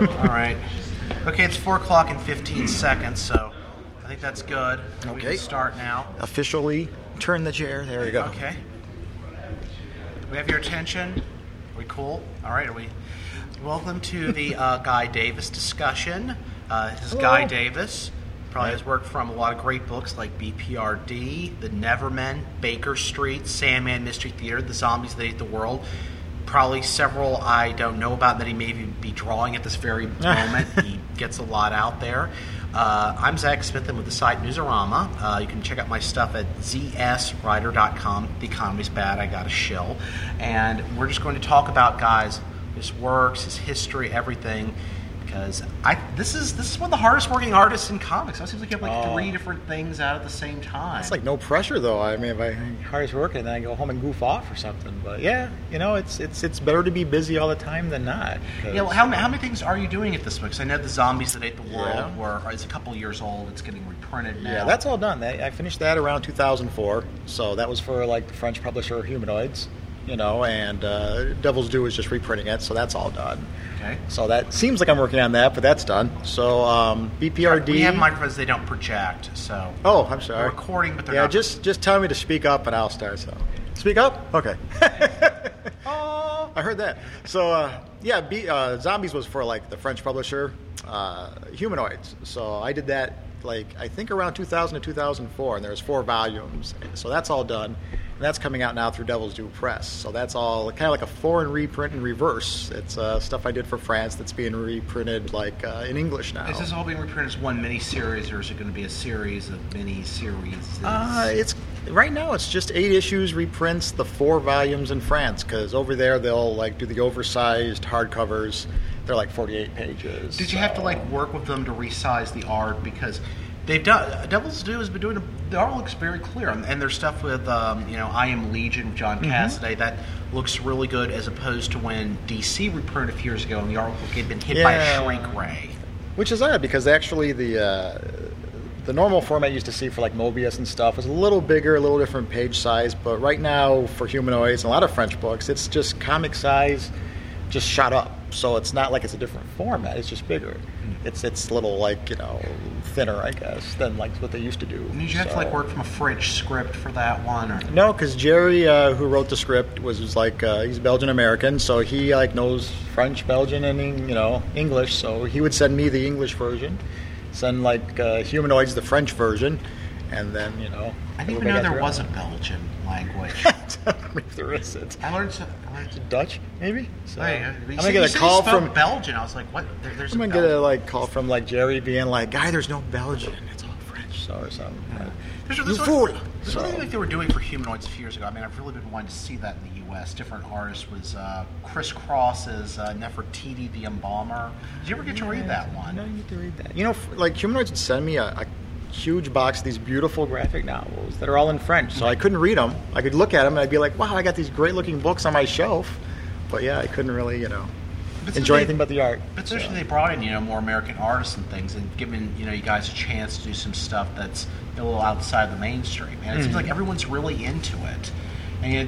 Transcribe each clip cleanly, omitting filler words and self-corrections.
All right. Okay, it's 4 o'clock and 15 seconds, so I think that's good. We Okay. can start now. Officially turn the chair. There you go. Okay. We have your attention. Are we cool? All right. Are we? Welcome to the Guy Davis discussion. This is Guy Davis. Probably has worked from a lot of great books like BPRD, The Nevermen, Baker Street, Sandman Mystery Theater, The Zombies That Ate the World. Probably several I don't know about that he may even be drawing at this very moment. He gets a lot out there. I'm Zach Smith. I'm with the site Newsarama. You can check out my stuff at zswriter.com. The economy's bad. I got a shill. And we're just going to talk about, guys, his works, his history, everything. Because this is one of the hardest working artists in comics. It seems like you have like 3 different things out at the same time. It's like no pressure, though. I mean, if I hardest working, then I go home and goof off or something. But yeah, it's better to be busy all the time than not. Yeah, well, how many things are you doing at this point? Because I know The Zombies That Ate the World is a couple years old. It's getting reprinted now. Yeah, that's all done. I finished that around 2004. So that was for like the French publisher Humanoids, and Devil's Due is just reprinting it. So that's all done. Okay. So that seems like I'm working on that, but that's done. So BPRD. We have microphones; they don't project. So. Oh, I'm sorry. We're recording, but they're not. Yeah, just tell me to speak up, and I'll start. So, speak up. Okay. Oh, I heard that. So Zombies was for like the French publisher, Humanoids. So I did that I think around 2000 to 2004, and there's 4 volumes. So that's all done. And that's coming out now through Devil's Due Press. So that's all kind of like a foreign reprint in reverse. It's stuff I did for France that's being reprinted in English now. Is this all being reprinted as one mini-series, or is it going to be a series of mini-series? It's right now it's just 8 issues reprints, the 4 volumes in France, because over there they'll do the oversized hardcovers. They're 48 pages. Did you have to work with them to resize the art? Because they've done Devil's Due has been doing the art looks very clear, and there's stuff with I Am Legion with John Cassaday that looks really good, as opposed to when DC reprinted a few years ago and the art had been hit by a shrink ray. Which is odd, because actually the normal format you used to see for Mobius and stuff was a little bigger, a little different page size, but right now for Humanoids and a lot of French books, it's just comic size, just shot up. So it's not like it's a different format; it's just bigger. It's a little thinner, I guess, than what they used to do. Did you have to work from a French script for that one? Or? No, because Jerry, who wrote the script, was he's Belgian American, so he knows French, Belgian, and English. So he would send me the English version, send Humanoids the French version, and then I didn't even know there was a Belgian language. If there isn't. I learned Dutch, maybe. So I'm gonna get a call from Belgian. I was like, "What?" There's I'm a gonna get a call from Jerry being "Guy, there's no Belgian. It's all French." Or something. There's something they were doing for Humanoids a few years ago. I mean, I've really been wanting to see that in the U.S. Different artists was Chris Cross's Nefertiti the Embalmer. Did you ever get to read that one? No, you get to read that. Humanoids would send me a huge box of these beautiful graphic novels that are all in French, so I couldn't read them. I could look at them and I'd be like, wow, I got these great looking books on my shelf, but I couldn't really enjoy anything but the art. But especially they brought in more American artists and things, and given you guys a chance to do some stuff that's a little outside the mainstream, and it seems like everyone's really into it, and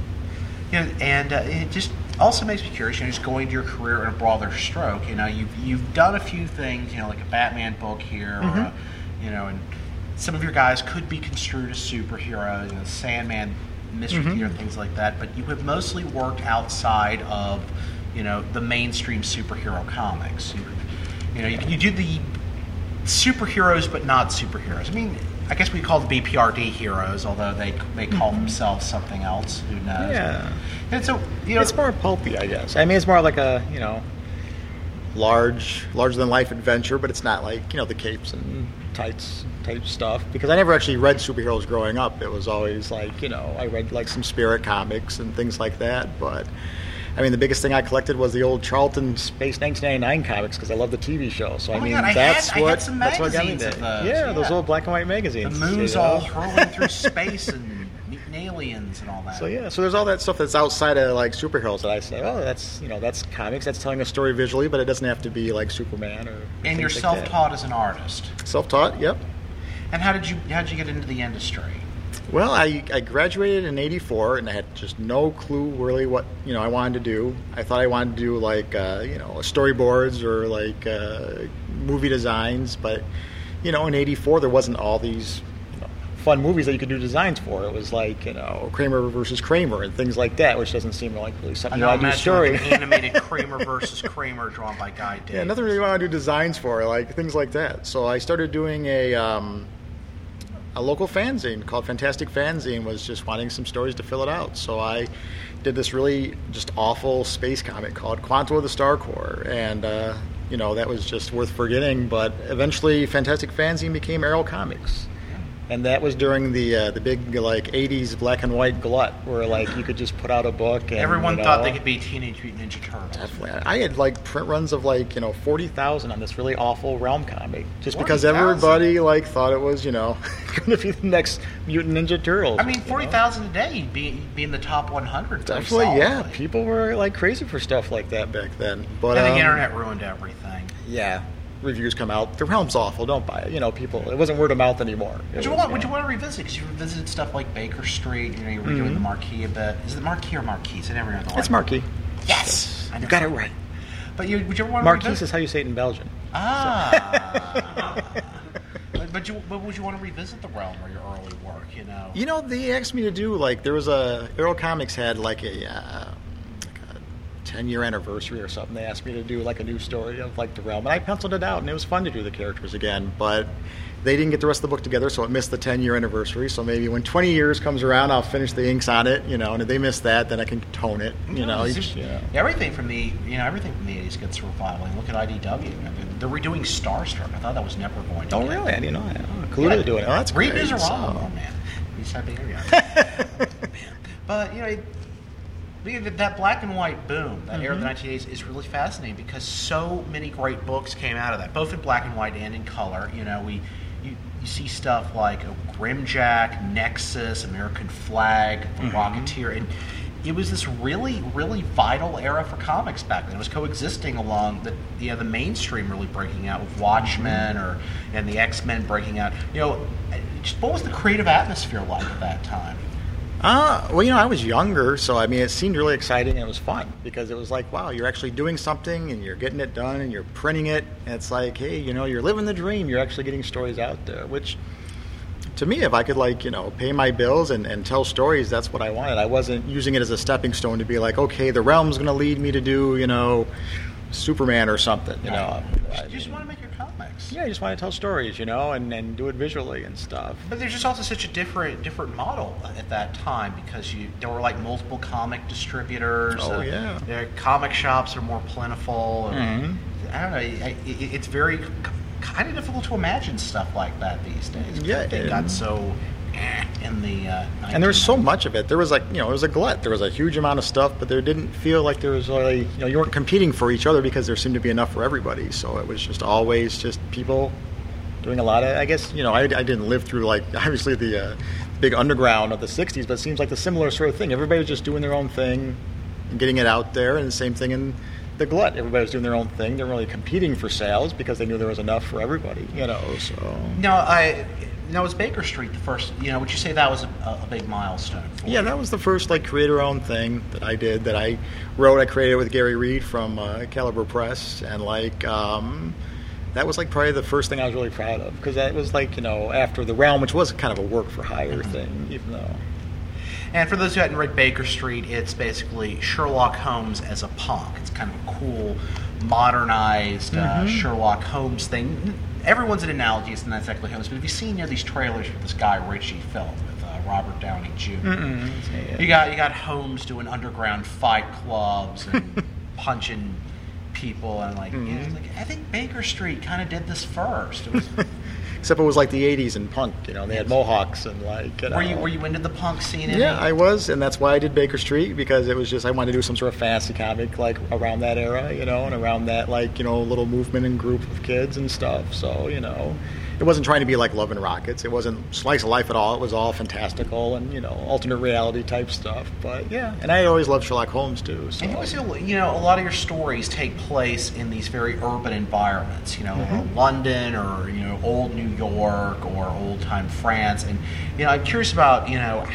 it just also makes me curious. Just going to your career in a broader stroke. You've done a few things, like a Batman book here, or and some of your guys could be construed as superheroes, Sandman, Mystery Theater, things like that. But you have mostly worked outside of, the mainstream superhero comics. You do the superheroes, but not superheroes. I mean, I guess we call the BPRD heroes, although they may call themselves something else. Who knows? Yeah. And so it's more pulpy, I guess. I mean, it's more like a larger than life adventure, but it's not the capes and tights type stuff, because I never actually read superheroes growing up. It was always I read some Spirit comics and things like that, but I mean the biggest thing I collected was the old Charlton Space 1999 comics, because I love the TV show. So that's what got me there. Those old black and white magazines. The moon's all hurling through space and meeting aliens and all that. So there's all that stuff that's outside of superheroes that I say, that's comics, that's telling a story visually, but it doesn't have to be Superman or. And you're self-taught as an artist. Self-taught, yep. And how'd you get into the industry? Well, I graduated in '84, and I had just no clue really what I wanted to do. I thought I wanted to do like storyboards or like movie designs, but in '84 there wasn't all these fun movies that you could do designs for. It was like Kramer versus Kramer and things like that, which doesn't seem like really something you want to do. Story like an animated Kramer versus Kramer drawn by Guy Davis. Yeah, nothing really want to do designs for, like things like that. So I started doing a local fanzine called Fantastic Fanzine. Was just wanting some stories to fill it out. So I did this really just awful space comic called Quanto of the Star Corps, and that was just worth forgetting. But eventually, Fantastic Fanzine became Arrow Comics. And that was during the big like '80s black and white glut, where like you could just put out a book. And, everyone thought they could be Teenage Mutant Ninja Turtles. Definitely, I had like print runs of like 40,000 on this really awful Realm comic, just because everybody like thought it was going to be the next Mutant Ninja Turtles. I mean, 40,000 a day, be in the top 100. Definitely, yeah. People were like crazy for stuff like that back then. But I think the internet ruined everything. Yeah. Reviews come out. The Realm's awful. Don't buy it. People. It wasn't word of mouth anymore. Would you want to revisit? Because you revisited stuff like Baker Street. You were doing the Marquis a bit. Is it Marquis or Marquise? I never know the. It's Marquis. Yes, you got it right. But would you want to Marquise is how you say it in Belgium. Ah. But would you want to revisit the Realm or your early work? They asked me to do there was Arrow Comics had like a 10-year anniversary or something. They asked me to do like a new story of like the Realm, and I penciled it out, and it was fun to do the characters again. But they didn't get the rest of the book together, so it missed the 10-year anniversary. So maybe when 20 years comes around, I'll finish the inks on it, and if they miss that, then I can tone it. Everything from the 80s gets a revival. Look at IDW. I mean, they're redoing Starstruck. I thought that was never going to. Oh, really? I didn't know that. Kaluta doing it. Oh, that's great. Read News Around, man. He's happy here. But that black and white boom, that era of the 1980s, is really fascinating because so many great books came out of that, both in black and white and in color. You see stuff like Grimjack, Nexus, American Flag, The Rocketeer, and it was this really, really vital era for comics back then. It was coexisting along the mainstream really breaking out with Watchmen and the X-Men breaking out. What was the creative atmosphere like at that time? I was younger, so I mean, it seemed really exciting and it was fun because it was like, wow, you're actually doing something and you're getting it done and you're printing it. And it's like, hey, you're living the dream. You're actually getting stories out there, which to me, if I could pay my bills and tell stories, that's what I wanted. I wasn't using it as a stepping stone to be like, okay, the Realm's going to lead me to do, Superman or something, You just want to make your comics. Yeah, you just want to tell stories, and do it visually and stuff. But there's just also such a different model at that time because there were multiple comic distributors. Oh, yeah. Their comic shops are more plentiful. And, I don't know. It's very kind of difficult to imagine stuff like that these days. Yeah, they got so in the. And there was so much of it. There was it was a glut. There was a huge amount of stuff, but there didn't feel like there was really, you weren't competing for each other because there seemed to be enough for everybody. So it was just always just people doing a lot of. I guess I didn't live through obviously the big underground of the '60s, but it seems like the similar sort of thing. Everybody was just doing their own thing and getting it out there, and the same thing in the glut. Everybody was doing their own thing. They weren't really competing for sales because they knew there was enough for everybody. So Now, was Baker Street the first, would you say that was a big milestone for you? Yeah, that was the first, creator-owned thing that I did, that I wrote. I created with Gary Reed from Caliber Press, and, that was, probably the first thing I was really proud of, because that was, after The Realm, which was kind of a work-for-hire thing, even though... And for those who hadn't read Baker Street, it's basically Sherlock Holmes as a punk. It's kind of a cool, modernized Sherlock Holmes thing. Everyone's an analogy, it's not exactly Holmes, but have you seen these trailers for this Guy Ritchie film with Robert Downey Jr.? You got Holmes doing underground fight clubs and punching people, and I think Baker Street kind of did this first. It was, except it was the 80s and punk, they had mohawks and Were you into the punk scene? Yeah, I was, and that's why I did Baker Street, because it was just, I wanted to do some sort of fantasy comic around that era, and around that little movement and group of kids and stuff. So, it it wasn't trying to be like Love and Rockets. It wasn't slice of life at all. It was all fantastical and, alternate reality type stuff. But yeah, and I always loved Sherlock Holmes too. So. And also, a lot of your stories take place in these very urban environments, London or, old New York or old time France. And, I'm curious about,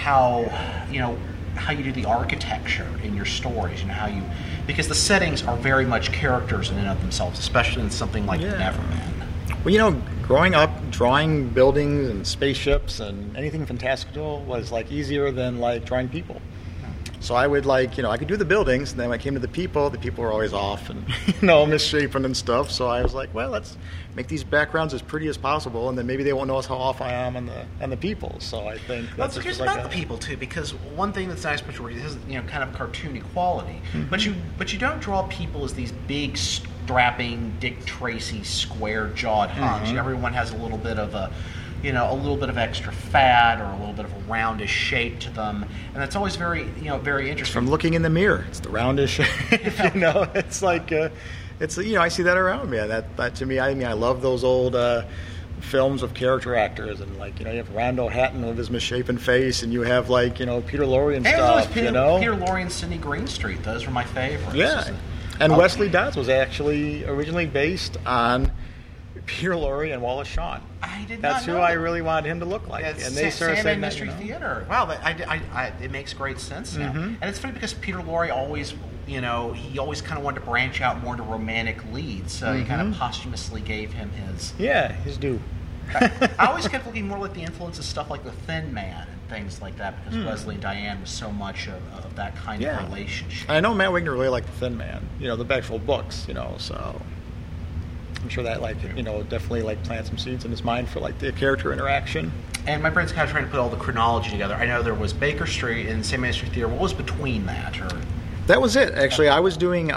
how you do the architecture in your stories and because the settings are very much characters in and of themselves, especially in something like Neverman. Well, growing up, drawing buildings and spaceships and anything fantastical was like easier than like drawing people. So I would I could do the buildings, and then when it came to the people were always off and, misshapen and stuff. So I was like, well, let's make these backgrounds as pretty as possible, and then maybe they won't notice how off I am on the people. So I think that's just about the people too, because one thing that's nice about it has, kind of cartoony quality, but you don't draw people as these big, strapping Dick Tracy square-jawed hunks. Everyone has a little bit of a extra fat or a little bit of a roundish shape to them, and that's always very interesting. From looking in the mirror, it's the roundish shape. It's like, I see that around me. That to me, I love those old films of character actors, and you have Rondo Hatton with his misshapen face, and you have Peter Lorre and stuff. Peter Lorre and Sidney Greenstreet; those were my favorites. Yeah, and Wesley Dodds was actually originally based on Peter Lorre and Wallace Shawn. That's who I really wanted him to look like. And they sort of said Mystery Theater. Wow, it makes great sense now. And it's funny because Peter Lorre always, he always kind of wanted to branch out more into romantic leads, so he kind of posthumously gave him his due. I always kept looking more like the influence of stuff like The Thin Man and things like that, because Wesley and Diane was so much of that kind of relationship. I know Matt Wigner really liked The Thin Man, the actual books, so I'm sure that definitely plants some seeds in his mind for the character interaction. And my brain's kind of trying to put all the chronology together. I know there was Baker Street and St. Mystery Theater. What was between that? That was it. Actually, I was doing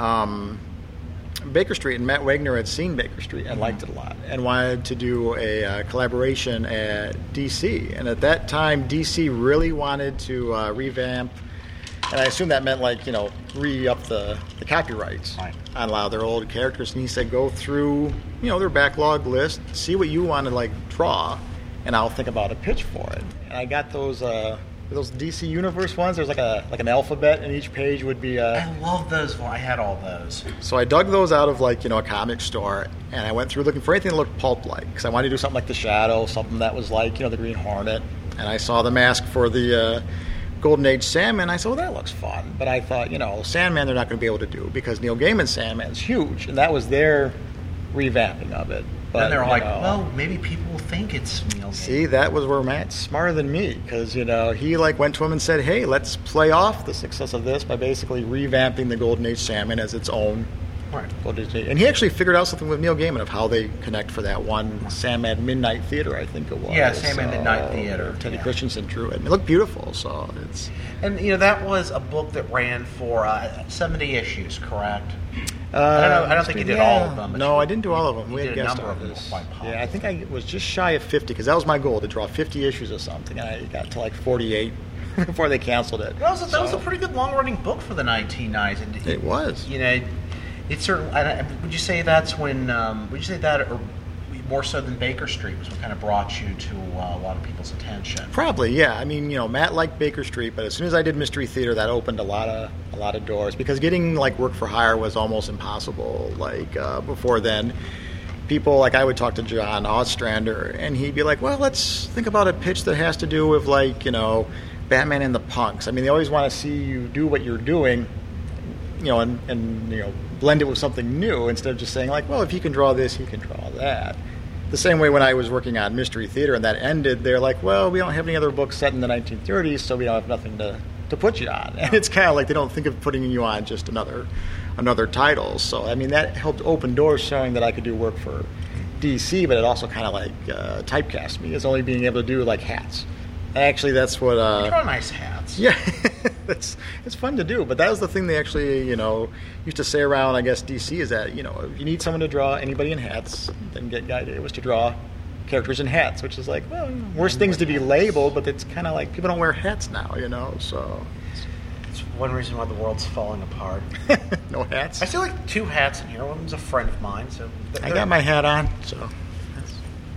Baker Street, and Matt Wigner had seen Baker Street and liked it a lot and wanted to do a collaboration at DC. And at that time, DC really wanted to revamp, and I assume that meant re-up the copyrights on a lot of their old characters. And he said, go through their backlog list, see what you want to draw, and I'll think about a pitch for it. And I got those DC Universe ones. There's an alphabet, and each page would be. I love those. I had all those. So I dug those out of a comic store, and I went through looking for anything that looked pulp-like, because I wanted to do something like the Shadow, something that was the Green Hornet. And I saw the mask for the Golden Age Sandman. I said, well, that looks fun. But I thought, Sandman they're not going to be able to do, because Neil Gaiman's Sandman's huge, and that was their revamping of it. But then they're well, maybe people will think it's Neil Gaiman. See, that was where Matt's smarter than me, because he went to him and said, hey, let's play off the success of this by basically revamping the Golden Age Sandman as its own. Right. And he actually figured out something with Neil Gaiman of how they connect for that one Sandman Midnight Theater, I think it was. Yeah, Sandman Midnight Theater. Teddy Christensen drew it. And it looked beautiful, so it's... And, that was a book that ran for 70 issues, correct? I don't think you did all of them. No, I didn't do all of them. We had guest artists. Yeah, I think I was just shy of 50, because that was my goal, to draw 50 issues of something. And I got to 48 before they canceled it. That was a pretty good long-running book for the 1990s. It was. It's certainly. Would you say that's when? Would you say that, or more so than Baker Street, was what kind of brought you to a lot of people's attention? Probably, yeah. I mean, Matt liked Baker Street, but as soon as I did Mystery Theater, that opened a lot of doors, because getting work for hire was almost impossible. Before then, people I would talk to John Ostrander, and he'd be like, "Well, let's think about a pitch that has to do with Batman and the Punks." I mean, they always want to see you do what you're doing, and blend it with something new, instead of just saying well, if he can draw this, he can draw that. The same way when I was working on Mystery Theater and that ended, they're like, well, we don't have any other books set in the 1930s, so we don't have nothing to put you on. And it's kind of they don't think of putting you on just another title. So I mean, that helped open doors, showing that I could do work for DC, but it also kind of typecast me as only being able to do hats. Actually, that's what... You draw nice hats. Yeah, it's fun to do. But that was the thing they actually, used to say around, I guess, DC, is that, if you need someone to draw anybody in hats, then get Guy Davis to draw characters in hats, which is worst things to be labeled, but it's kind of people don't wear hats now, so... It's one reason why the world's falling apart. No hats? I see two hats in here. One was a friend of mine, so... I got my hat on, so...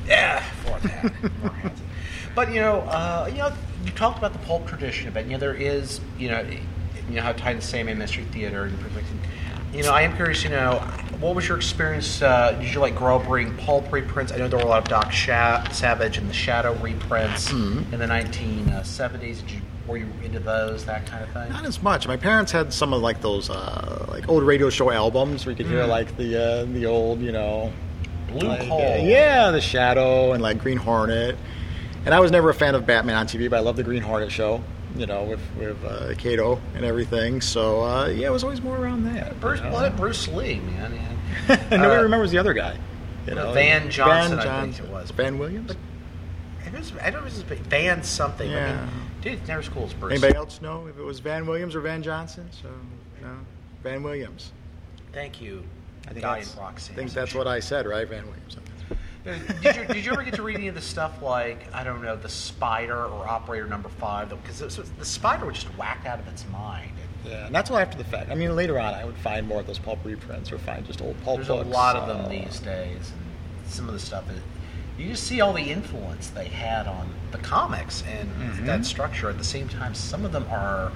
Yeah, fourth hand. But you talked about the pulp tradition a bit. There is, how tied to Sandman Mystery Theater and I am curious. What was your experience? Did you grow up reading pulp reprints? I know there were a lot of Doc Savage and the Shadow reprints in the 1970s. Were you into those, that kind of thing? Not as much. My parents had some of those old radio show albums where you could hear the old Blue Hole. Yeah, the Shadow and Green Hornet. And I was never a fan of Batman on TV, but I loved the Green Hornet show. With Kato and everything. So it was always more around that. Bruce Lee, man. Nobody remembers the other guy. Van Johnson, I think it was. Van Williams. I don't know if it was Van something. Yeah. Dude, it's never school as Bruce. Anybody else know if it was Van Williams or Van Johnson? So no, Van Williams. Thank you. I think that's what I said, right? Van Williams. Did you ever get to read any of the stuff the Spider or Operator Number 5? Because the Spider was just whacked out of its mind. Yeah, and that's all after the fact. I mean, later on, I would find more of those pulp reprints or find just old pulp books. There's a lot of them these days, and some of the stuff you just see all the influence they had on the comics and that structure. At the same time, some of them are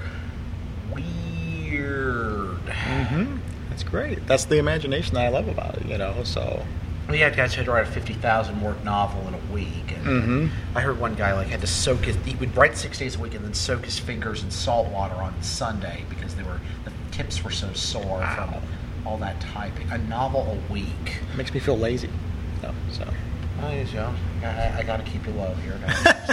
weird. That's great. That's the imagination that I love about it. So. We had guys who had to write a 50,000-word novel in a week. And I heard one guy had to he would write 6 days a week and then soak his fingers in salt water on Sunday because the tips were so sore from all that typing. A novel a week. It makes me feel lazy. So. I got to keep you low here.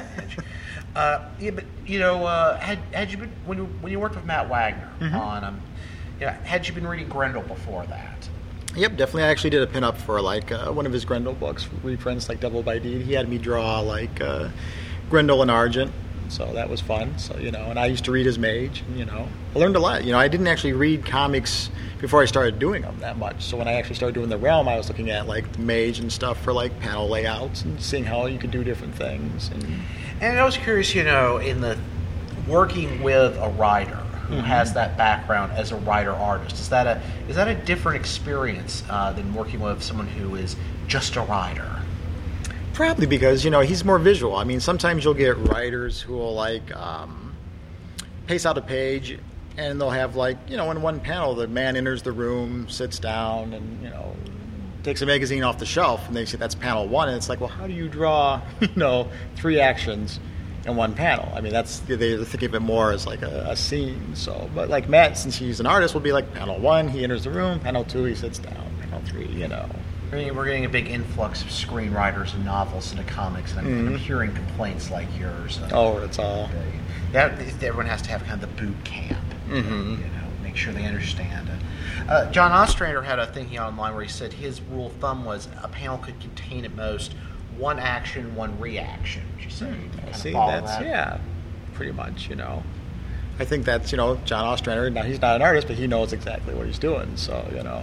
Had you been when you worked with Matt Wagner on had you been reading Grendel before that? Yep, definitely. I actually did a pinup for one of his Grendel books, reprints like Devil by Deed. He had me draw Grendel and Argent, so that was fun. So and I used to read his Mage. I learned a lot. I didn't actually read comics before I started doing them that much. So when I actually started doing the Realm, I was looking at Mage and stuff for panel layouts and seeing how you could do different things. And I was curious, in the working with a writer who has that background as a writer-artist. Is that a different experience than working with someone who is just a writer? Probably because, he's more visual. I mean, sometimes you'll get writers who will, pace out a page, and they'll have, in one panel, the man enters the room, sits down, and, takes a magazine off the shelf, and they say that's panel 1, and it's well, how do you draw, 3 actions in one panel? I mean, they're thinking of it more as a scene. So, but Matt, since he's an artist, will be panel 1, he enters the room. Panel 2, he sits down. Panel 3, We're getting a big influx of screenwriters and novels into comics, and I'm hearing complaints like yours. It's all. Everyone has to have kind of the boot camp. Make sure they understand it. John Ostrander had a thing online where he said his rule of thumb was a panel could contain at most 1 action, 1 reaction. Would you say? See, that's pretty much. I think that's John Ostrander. Now he's not an artist, but he knows exactly what he's doing. So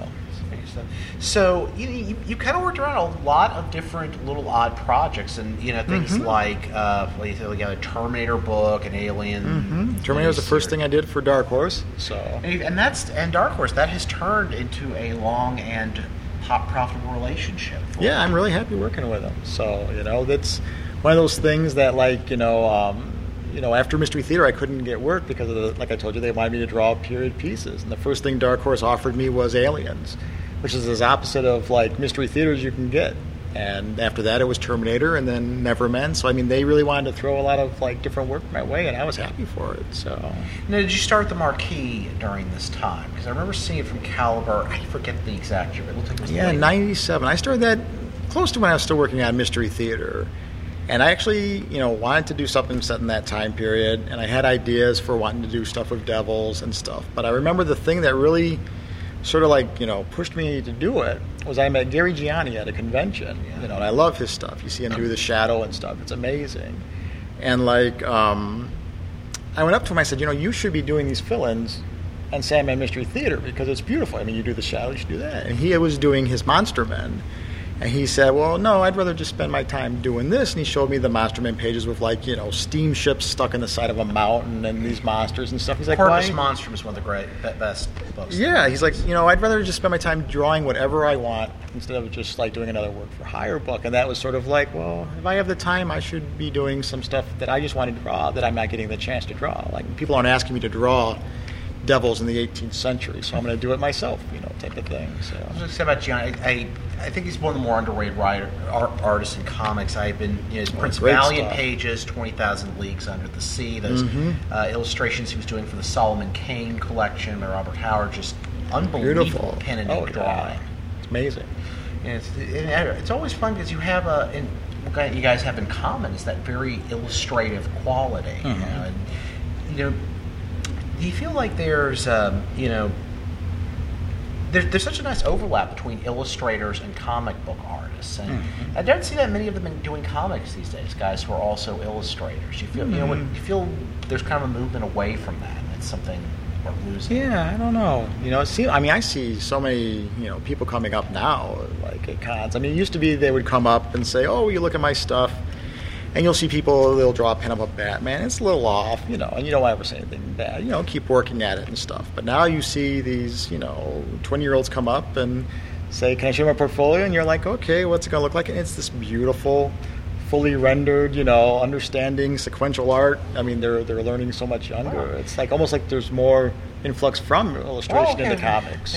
So you kind of worked around a lot of different little odd projects, and things like a Terminator book, an Alien. Terminator was the first thing I did for Dark Horse. So and Dark Horse that has turned into a long and profitable relationship. Yeah, I'm really happy working with him. So that's one of those things that after Mystery Theater I couldn't get work because of like I told you, they wanted me to draw period pieces, and the first thing Dark Horse offered me was Aliens, which is as opposite of Mystery Theater as you can get. And after that, it was Terminator, and then Nevermen. So I mean, they really wanted to throw a lot of different work my way, and I was happy for it. So now, did you start the Marquee during this time? Because I remember seeing it from Caliber. I forget the exact year. It looked like it was 97. I started that close to when I was still working on Mystery Theater. And I actually, wanted to do something set in that time period, and I had ideas for wanting to do stuff with devils and stuff. But I remember the thing that really sort of pushed me to do it was I met Gary Gianni at a convention, and I love his stuff. You see him do the Shadow and stuff. It's amazing. And I went up to him, I said, you should be doing these fill-ins on Sandman Mystery Theater because it's beautiful. I mean, you do the Shadow, you should do that. And he was doing his Monster Men. And he said, well, no, I'd rather just spend my time doing this. And he showed me the Monsterman pages with, like, steamships stuck in the side of a mountain and these monsters and stuff. He's like, Porpoise Monstrum is one of the best books. Yeah, he's like, I'd rather just spend my time drawing whatever I want instead of just, like, doing another work for hire book. And that was sort of like, well, if I have the time, I should be doing some stuff that I just want to draw that I'm not getting the chance to draw. Like, people aren't asking me to draw devils in the 18th century, so I'm going to do it myself, type of thing. So I was going to say about Gianni, I think he's one of the more underrated artists in comics. I've been his Prince Valiant pages, 20,000 Leagues Under the Sea, those illustrations he was doing for the Solomon Kane collection by Robert Howard, just unbelievable pen and ink drawing. It's amazing. And it's always fun because you have what you guys have in common is that very illustrative quality. Do you feel like there's there's such a nice overlap between illustrators and comic book artists, and I don't see that many of them doing comics these days. Guys who are also illustrators. You feel you feel there's kind of a movement away from that. That's something we're losing. Yeah, I don't know. I see so many people coming up now, like at cons. I mean, it used to be they would come up and say, "Oh, you look at my stuff." And you'll see people, they'll draw a pin up Batman. It's a little off, and you don't ever say anything bad. Keep working at it and stuff. But now you see these, 20-year-olds come up and say, can I show you my portfolio? And you're like, okay, what's it going to look like? And it's this beautiful, fully rendered, understanding sequential art. I mean, they're learning so much younger. Wow. It's like almost like there's more influx from illustration into comics.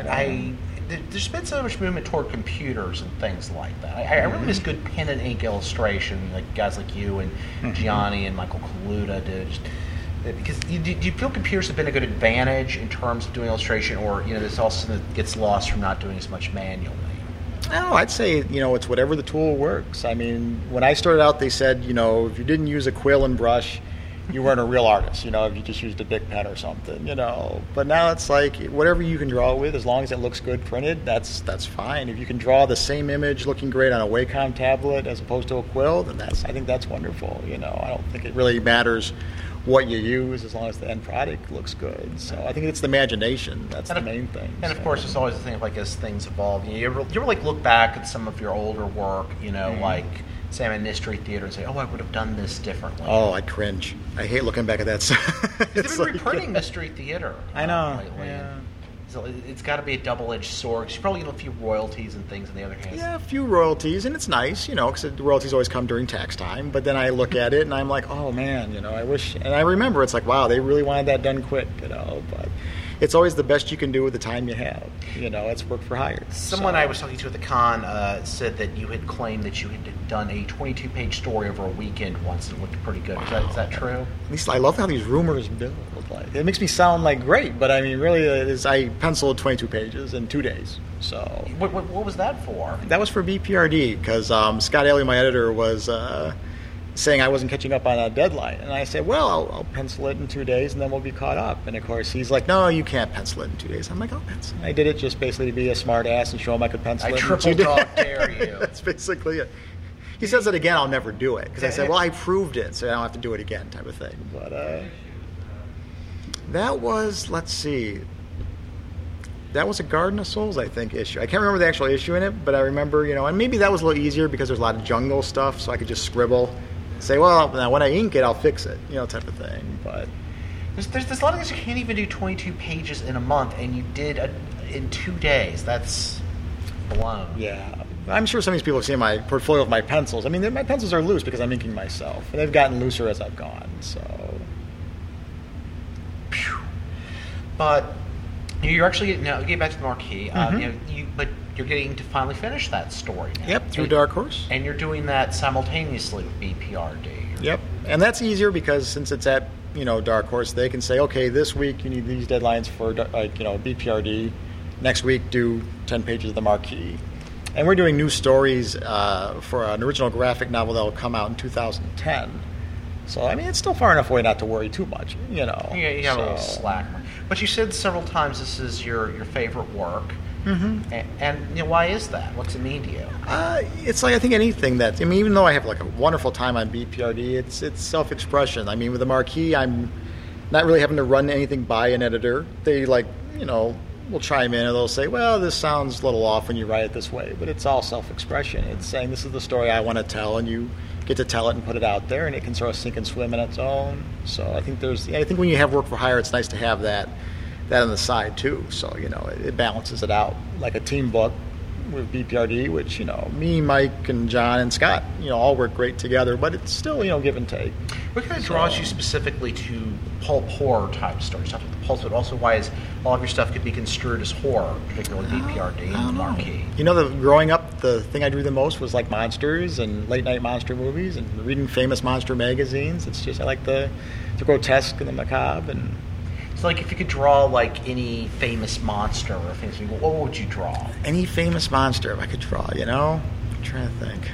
There's been so much movement toward computers and things like that. I really miss good pen and ink illustration, like guys like you and Gianni and Michael Kaluta did. Because do you feel computers have been a good advantage in terms of doing illustration, or this also gets lost from not doing as much manually? No, I'd say it's whatever the tool works. I mean, when I started out, they said if you didn't use a quill and brush, you weren't a real artist, if you just used a big pen or something, But now it's like whatever you can draw with, as long as it looks good printed, that's fine. If you can draw the same image looking great on a Wacom tablet as opposed to a quill, then I think that's wonderful. I don't think it really matters what you use as long as the end product looks good. So I think it's the imagination. That's the main thing. And of course, it's always the thing of as things evolve. You ever look back at some of your older work, like say I'm in Mystery Theater and say, I would have done this differently. Oh, I cringe. I hate looking back at that stuff. They've been reprinting Mystery Theater. I know. Lately. Yeah. So it's got to be a double-edged sword. 'Cause you probably get a few royalties and things on the other hand. Yeah, a few royalties, and it's nice, because the royalties always come during tax time. But then I look at it and I'm like, oh man, I wish. And I remember it's like, wow, they really wanted that done quick, But it's always the best you can do with the time you have. It's work for hire. Someone I was talking to at the con said that you had claimed that you had done a 22-page story over a weekend once and it looked pretty good. Wow. Is that true? At least I love how these rumors build. It makes me sound like great, but I mean, really, I penciled 22 pages in 2 days. So what was that for? That was for BPRD because Scott Ellie, my editor, was saying I wasn't catching up on a deadline. And I said, well, I'll pencil it in 2 days and then we'll be caught up. And of course, he's like, no, you can't pencil it in 2 days. I'm like, I'll pencil it. I did it just basically to be a smart ass and show him I could pencil it in 2 days. I triple dog dare you. That's basically it. He says it again, I'll never do it. Because I said, well, I proved it, so I don't have to do it again type of thing. But that was, let's see. That was a Garden of Souls, I think, issue. I can't remember the actual issue in it, but I remember, and maybe that was a little easier because there's a lot of jungle stuff, so I could just scribble. Say, well, now when I ink it, I'll fix it, type of thing. But there's a lot of things you can't even do 22 pages in a month, and you did in 2 days. That's blown. Yeah, I'm sure some of these people have seen my portfolio of my pencils. I mean, my pencils are loose because I'm inking myself, and they've gotten looser as I've gone. So, but you're actually get back to the Marquee. But you're getting to finally finish that story now. Yep, through Dark Horse. And you're doing that simultaneously with BPRD. Yep, and that's easier because since it's at Dark Horse, they can say, okay, this week you need these deadlines for BPRD. Next week, do 10 pages of the Marquee. And we're doing new stories for an original graphic novel that will come out in 2010. So I mean, it's still far enough away not to worry too much. Yeah, you got a little slack. But you said several times this is your favorite work. Mm-hmm. And why is that? What's it mean to you? It's like I think anything that even though I have like a wonderful time on BPRD, it's self-expression. I mean, with the Marquee, I'm not really having to run anything by an editor. They will chime in and they'll say, well, this sounds a little off when you write it this way, but it's all self-expression. It's saying this is the story I want to tell, and you get to tell it and put it out there, and it can sort of sink and swim in its own. So I think when you have work for hire, it's nice to have that on the side too. So, it balances it out like a team book with BPRD, which, me, Mike, and John, and Scott, all work great together, but it's still, give and take. What kind of draws you specifically to pulp horror type stories, stuff like the Pulse, but also why is all of your stuff could be construed as horror, particularly BPRD and Marquee? Growing up, the thing I drew the most was like monsters and late night monster movies and reading famous monster magazines. It's just, I like the grotesque and the macabre. And so, like, if you could draw, like, any famous monster or things, what would you draw? Any famous monster if I could draw, I'm trying to think.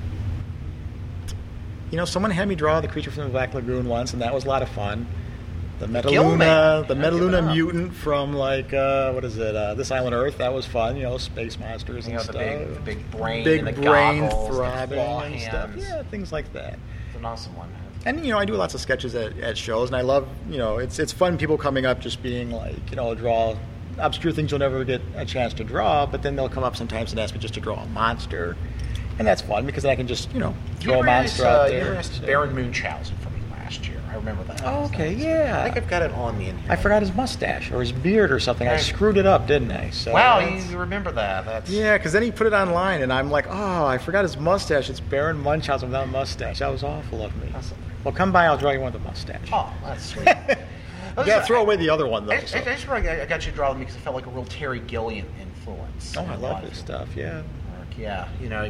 Someone had me draw the creature from the Black Lagoon once, and that was a lot of fun. The Metaluna mutant from, like, This Island Earth, that was fun, space monsters and stuff. The big brain and the goggles, throbbing the claw and hands. stuff. Yeah, things like that. It's an awesome one. And, I do lots of sketches at shows, and I love, it's fun people coming up just being like, draw obscure things you'll never get a chance to draw, but then they'll come up sometimes and ask me just to draw a monster. And that's fun because then I can just, throw a monster out there. You ever asked Baron Munchausen for me last year? I remember that. Oh, okay, yeah. I think I've got it on me in here. I forgot his mustache or his beard or something. I screwed it up, didn't I? So wow, you remember that. Yeah, because then he put it online, and I'm like, oh, I forgot his mustache. It's Baron Munchausen without a mustache. That was awful of me. Well, come by, I'll draw you one with a mustache. Oh, that's sweet. You gotta throw away the other one, though. I got you to draw them because it felt like a real Terry Gilliam influence. Oh, I love his stuff, yeah. Yeah,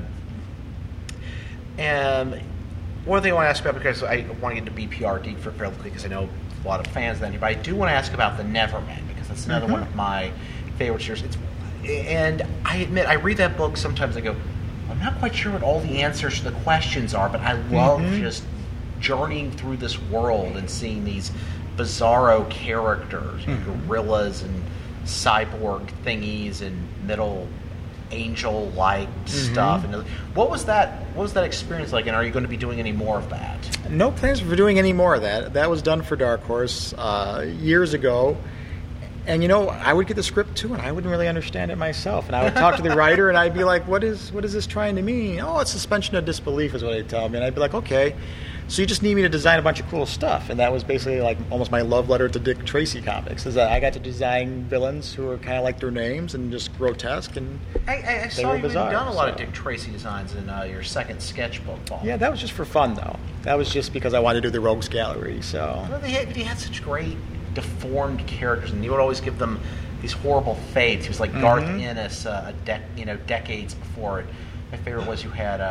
And one thing I want to ask about, because I want to get into BPRD for fairly quick, because I know a lot of fans of that, but I do want to ask about the Nevermen, because that's another one of my favorite series. And I admit, I read that book sometimes, I go, I'm not quite sure what all the answers to the questions are, but I love just journeying through this world and seeing these bizarro characters, gorillas and cyborg thingies and middle angel-like stuff. And what was that experience like? And are you going to be doing any more of that? No plans for doing any more of that. That was done for Dark Horse years ago. And I would get the script too, and I wouldn't really understand it myself. And I would talk to the writer, and I'd be like, "What is this trying to mean?" "Oh, it's suspension of disbelief," is what they'd tell me. And I'd be like, "Okay, so you just need me to design a bunch of cool stuff." And that was basically like almost my love letter to Dick Tracy comics. Is that I got to design villains who were kind of like their names and just grotesque, and I saw you had done a lot of Dick Tracy designs in your second sketchbook, Paul. Yeah, that was just for fun, though. That was just because I wanted to do the Rogues Gallery. So well, he had such great deformed characters, and he would always give them these horrible fates. He was like Garth Ennis, decades before. My favorite was you had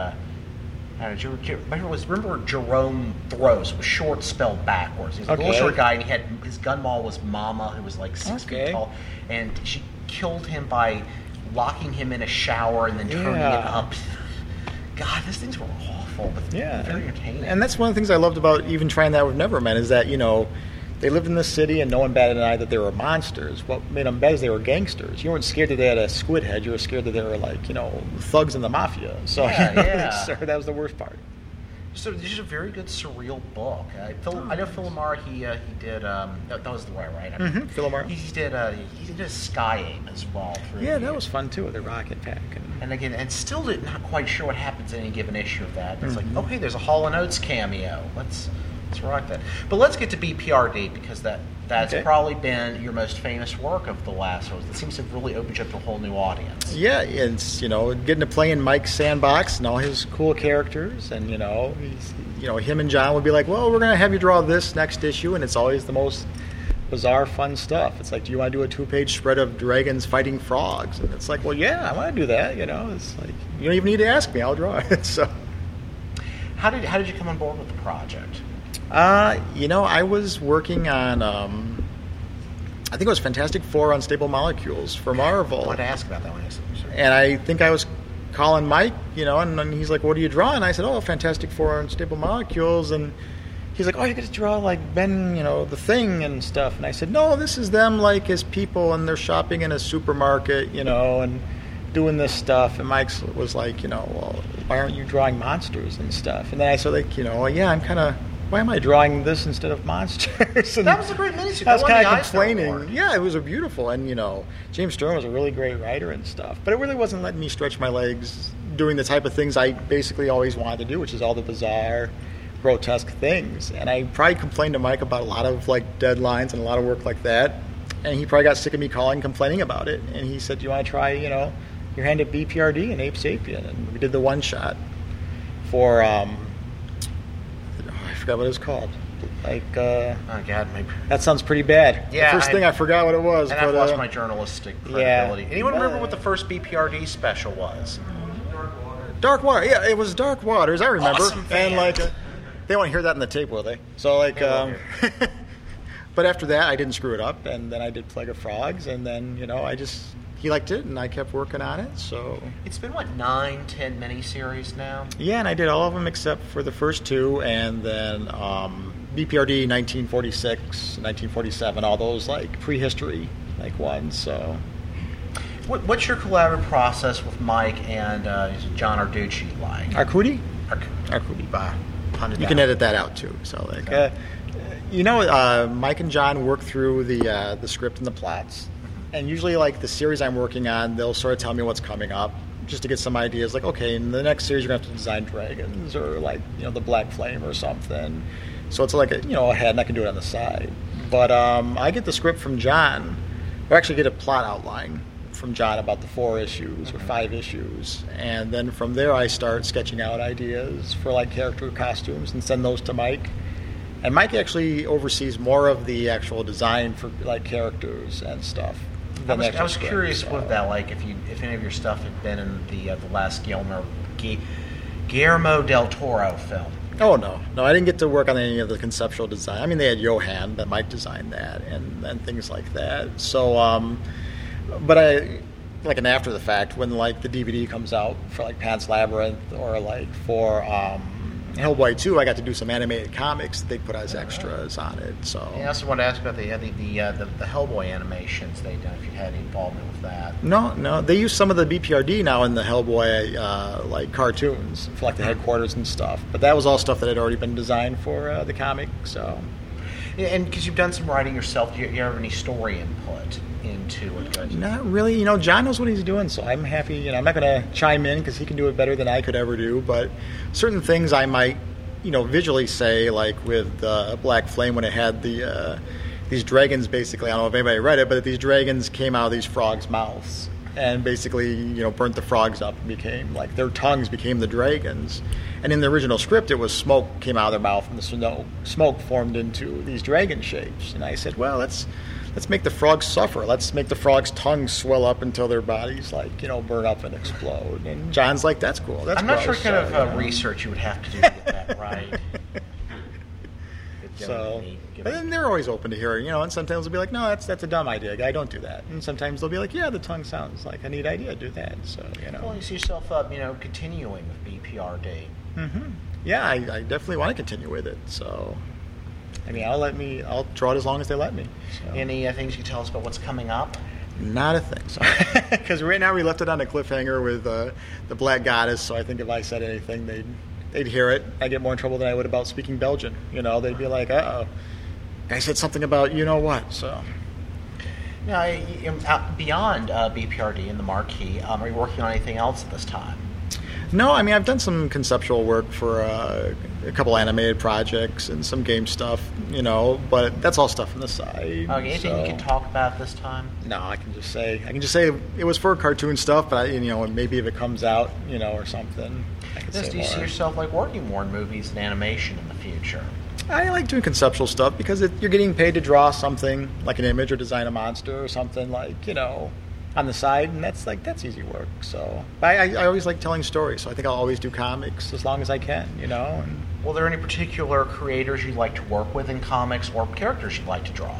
remember Jerome Throws? It was short spelled backwards. He was a little short guy, and his gun mall was Mama, who was like 6 feet tall, and she killed him by locking him in a shower and then turning it up. God, those things were awful, but very entertaining. And that's one of the things I loved about even trying that with Nevermen, is that they lived in this city, and no one batted an eye that they were monsters. What made them bad is they were gangsters. You weren't scared that they had a squid head. You were scared that they were like, thugs in the mafia. So so that was the worst part. So this is a very good surreal book. I know Phil Lamar. He did. That was the way, right? Phil Lamar. He did a Sky Aim as well. That was fun too with the rocket pack. And again, still not quite sure what happens in any given issue of that. It's like, okay, there's a Hall & Oates cameo. Let's rock that. But let's get to BPRD, because that's probably been your most famous work of the last ones. It seems to have really opened you up to a whole new audience. Yeah, it's getting to play in Mike's sandbox and all his cool characters, and him and John would be like, well, we're going to have you draw this next issue, and it's always the most bizarre, fun stuff. It's like, do you want to do a 2-page spread of dragons fighting frogs? And it's like, well, yeah, I want to do that. It's like, you don't even need to ask me, I'll draw it. So, how did you come on board with the project? I was working on, I think it was Fantastic Four Unstable Molecules for Marvel. I wanted to ask about that one. And I think I was calling Mike, and he's like, what are you drawing? And I said, oh, Fantastic Four Unstable Molecules. And he's like, oh, you got to draw like Ben, the Thing and stuff. And I said, no, this is them like as people, and they're shopping in a supermarket, and doing this stuff. And Mike was like, well, why aren't you drawing monsters and stuff? And then I said, like, I'm kind of why am I drawing this instead of monsters? And That was a great miniseries. I was That won kind the of Eisner complaining. Award. Yeah, it was a beautiful, and James Stern was a really great writer and stuff. But it really wasn't letting me stretch my legs doing the type of things I basically always wanted to do, which is all the bizarre, grotesque things. And I probably complained to Mike about a lot of deadlines and a lot of work like that. And he probably got sick of me complaining about it. And he said, "Do you want to try, your hand at BPRD and Ape Sapien?" And we did the one shot for I forgot what it was called. Oh God, that sounds pretty bad. Yeah, the first thing I forgot what it was. And but, I've lost my journalistic credibility. Anyone remember what the first BPRD special was? Dark Water. Yeah, it was Dark Waters. I remember. Awesome band. And they won't hear that in the tape, will they? So but after that, I didn't screw it up, and then I did Plague of Frogs, and then he liked it, and I kept working on it. So It's been 9, 10 miniseries now. yeah, and I did all of them except for the first two, and then BPRD 1946, 1947, all those prehistory ones. So What's your collaborative process with Mike and John Arducci like? Arcudi? Arcudi. You can edit that out too. So Mike and John work through the script and the plots, and usually the series I'm working on, they'll sort of tell me what's coming up, just to get some ideas. Okay, in the next series you're going to have to design dragons, or the Black Flame or something. So it's a head, and I can do it on the side. But I get the script from John, or actually get a plot outline from John about the 4 issues or 5 issues, and then from there I start sketching out ideas for character costumes and send those to Mike. And Mike actually oversees more of the actual design for characters and stuff. I was curious with that, if any of your stuff had been in the last Guillermo del Toro film. Oh no, I didn't get to work on any of the conceptual design. I mean, they had Johan, but Mike designed that and things like that. So, but I and after the fact, when the DVD comes out for Pan's Labyrinth or for Hellboy 2, I got to do some animated comics that they put as extras on it. So I also wanted to ask about the Hellboy animations they've done. If you had any involvement with that? No, they use some of the BPRD now in the Hellboy cartoons for the headquarters and stuff. But that was all stuff that had already been designed for the comic. So yeah, and because you've done some writing yourself, do you have any story input into what goes? Not really. John knows what he's doing, so I'm happy. I'm not going to chime in because he can do it better than I could ever do. But certain things I might, visually say, with Black Flame when it had these dragons. Basically, I don't know if anybody read it, but these dragons came out of these frogs' mouths and basically, burnt the frogs up and became their tongues became the dragons. And in the original script, it was smoke came out of their mouth, and the smoke formed into these dragon shapes. And I said, well, let's make the frogs suffer. Let's make the frogs' tongues swell up until their bodies, burn up and explode. And John's like, that's cool. I'm not sure what kind of research you would have to do to get that right. So, but then they're always open to hearing, and sometimes they'll be like, no, that's a dumb idea, guy, don't do that. And sometimes they'll be like, yeah, the tongue sounds like a neat idea, do that. So, Well, you see yourself up, continuing with BPRD. Mm-hmm. Yeah, I definitely want to continue with it. So, I'll draw it as long as they let me. So. Any things you can tell us about what's coming up? Not a thing, sorry. Because right now we left it on a cliffhanger with the Black Goddess, so I think if I said anything, they'd hear it. I'd get more in trouble than I would about speaking Belgian. They'd be like, uh-oh. I said something about you-know-what, so. Now, beyond BPRD and the Marquee, are you working on anything else at this time? No, I've done some conceptual work for a couple animated projects and some game stuff, but that's all stuff on the side. Okay, anything you can talk about this time? No, I can just say it was for cartoon stuff, but maybe if it comes out, or something, I can say more. Do you see yourself working more in movies and animation in the future? I like doing conceptual stuff because you're getting paid to draw something like an image or design a monster or something on the side, and that's easy work. So I always like telling stories, so I think I'll always do comics as long as I can, And, well, are there any particular creators you'd like to work with in comics or characters you'd like to draw?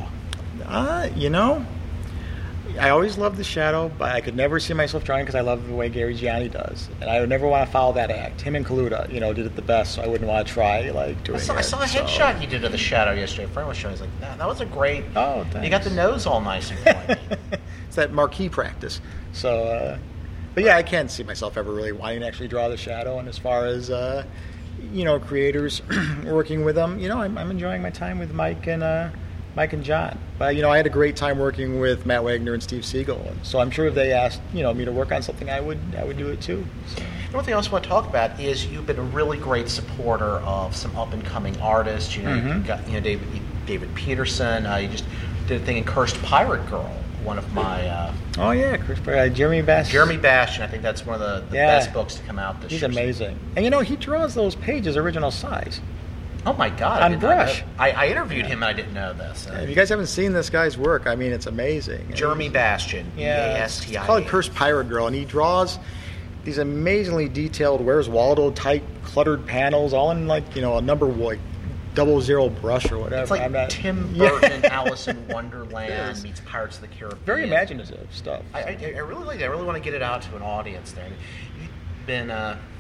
I always loved The Shadow, but I could never see myself drawing because I love the way Gary Gianni does, and I would never want to follow that act. Him and Kaluta, did it the best, so I wouldn't want to try doing it. I saw a headshot he did of The Shadow yesterday. A friend was showing. He's like, that was a great. Oh, thanks. You got the nose all nice and pointy. It's that marquee practice. So, but yeah, I can't see myself ever really wanting to actually draw The Shadow. And as far as creators working with them. I'm enjoying my time with Mike and John. But I had a great time working with Matt Wagner and Steve Siegel. And so I'm sure if they asked me to work on something, I would do it too. So. One thing I also want to talk about is you've been a really great supporter of some up and coming artists. You got David Peterson. You just did a thing in Cursed Pirate Girl. One of my Jeremy Bastian. Jeremy Bastian. I think that's one of the best books to come out this year. He's amazing. And he draws those pages original size. Oh my God! On brush. I interviewed him and I didn't know this. If you guys haven't seen this guy's work, it's amazing. Jeremy Bastian. It's called Cursed Pirate Girl, and he draws these amazingly detailed Where's Waldo type cluttered panels, all in a number 00 brush or whatever. It's like Tim Burton, Alice in Wonderland meets Pirates of the Caribbean. Very imaginative stuff. I really like it. I really want to get it out to an audience there. You've been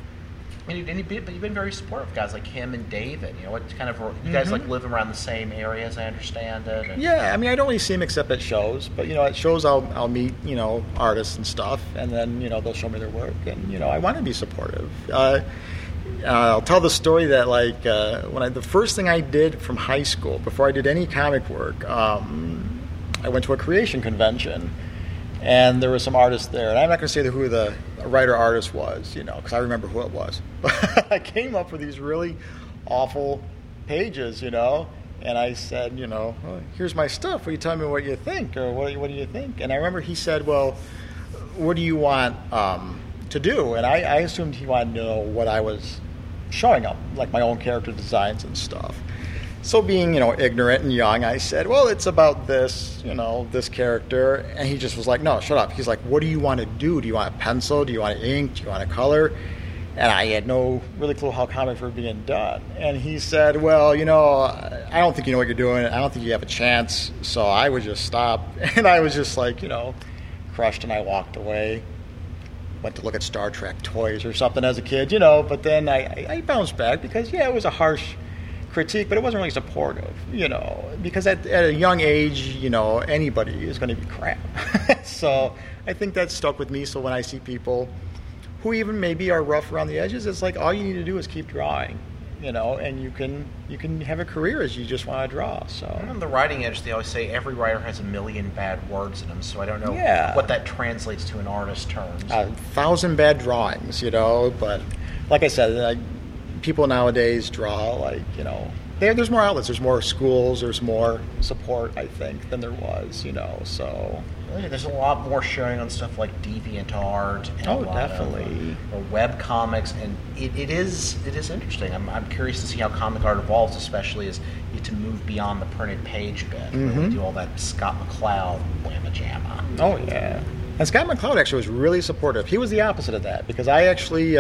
you've been very supportive of guys like him and David. It's kind of you guys live around the same area, as I understand it. Yeah, I don't really see him except at shows, but at shows I'll meet artists and stuff, and then they'll show me their work, and I want to be supportive. I'll tell the story that the first thing I did from high school before I did any comic work, I went to a creation convention, and there were some artists there, and I'm not going to say who the writer artist was, because I remember who it was. But I came up with these really awful pages, and I said, here's my stuff. Will you tell me what you think, or what do you think? And I remember he said, well, what do you want to do? And I assumed he wanted to know what I was showing up, like my own character designs and stuff. So being, ignorant and young, I said, well, it's about this, this character. And he just was like, no, shut up. He's like, what do you want to do? Do you want a pencil? Do you want ink? Do you want a color? And I had no really clue how comics were being done. And he said, well, I don't think you know what you're doing. I don't think you have a chance. So I would just stop. And I was just like, crushed, and I walked away. Went to look at Star Trek toys or something as a kid, But then I bounced back because, it was a harsh critique, but it wasn't really supportive, because at a young age, anybody is going to be crap. So I think that stuck with me. So when I see people who even maybe are rough around the edges, it's like all you need to do is keep drawing, and you can have a career as you just want to draw. So on the writing edge, they always say every writer has a million bad words in them. So I don't know what that translates to in artist terms. 1,000 bad drawings, But like I said, people nowadays draw there's more outlets, there's more schools, there's more support, I think, than there was, So there's a lot more sharing on stuff like DeviantArt and definitely of web comics, and it is interesting. I'm curious to see how comic art evolves, especially as you get to move beyond the printed page bit. Really do all that Scott McCloud whamma jamma. Oh yeah, and Scott McCloud actually was really supportive. He was the opposite of that, because I actually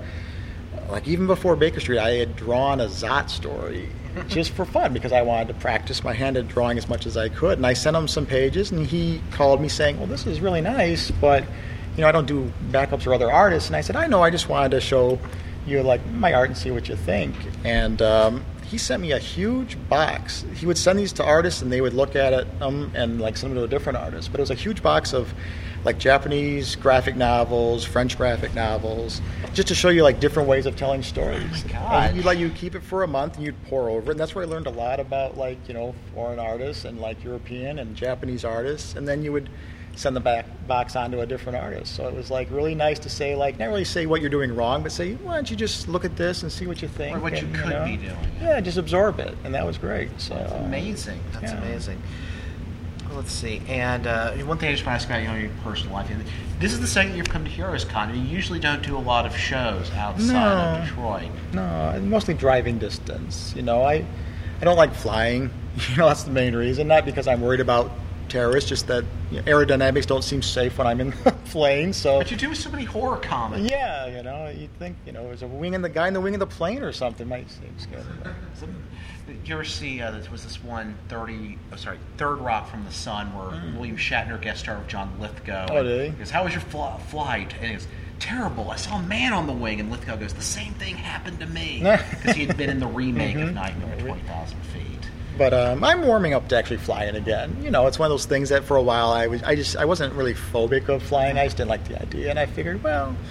even before Baker Street, I had drawn a Zot story just for fun, because I wanted to practice my hand at drawing as much as I could. And I sent him some pages, and he called me saying, well, this is really nice, but I don't do backups for other artists. And I said, I know, I just wanted to show you my art and see what you think. And he sent me a huge box. He would send these to artists, and they would look at it and send them to a different artist. But it was a huge box of Japanese graphic novels, French graphic novels, just to show you different ways of telling stories. Oh my God. And you'd keep it for a month, and you'd pour over it. And that's where I learned a lot about foreign artists and European and Japanese artists. And then you would send the box on to a different artist. So it was really nice to say, not really say what you're doing wrong, but say, why don't you just look at this and see what you think, or what you could be doing. Yeah, just absorb it, and that was great. So that's amazing. That's amazing. Let's see. And one thing I just want to ask about your personal life. This is the second you've come to Heroes Con. You usually don't do a lot of shows outside of Detroit. No, mostly driving distance. I don't like flying. That's the main reason. Not because I'm worried about terrorists, just that aerodynamics don't seem safe when I'm in the plane. So, but you do so many horror comics. Yeah, you'd think there's a guy in the wing of the plane or something. Might seem scary. Did you ever see there was this one Third Rock from the Sun, where William Shatner guest starred with John Lithgow. Oh, did he? He goes, how was your flight? And he goes, terrible. I saw a man on the wing. And Lithgow goes, the same thing happened to me, because he had been in the remake of Nightmare at 20,000 Feet. But I'm warming up to actually flying again. It's one of those things that for a while I wasn't really phobic of flying. I just didn't like the idea, and I figured, well,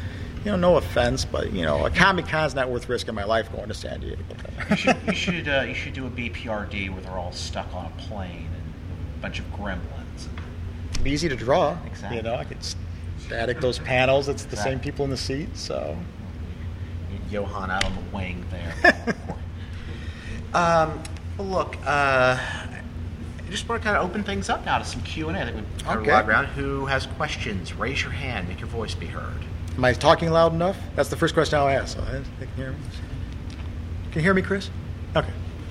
no offense, but a Comic Con's not worth risking my life going to San Diego. You should do a BPRD where they're all stuck on a plane and a bunch of gremlins. It'd be easy to draw. Exactly. I could static those panels. It's the same people in the seats, so. Johan out on the wing there. Look, I just want to kind of open things up now to some Q&A. I think we've covered a lot of ground. Who has questions? Raise your hand. Make your voice be heard. Am I talking loud enough? That's the first question I'll ask. So they can hear me. Can you hear me, Chris? Okay.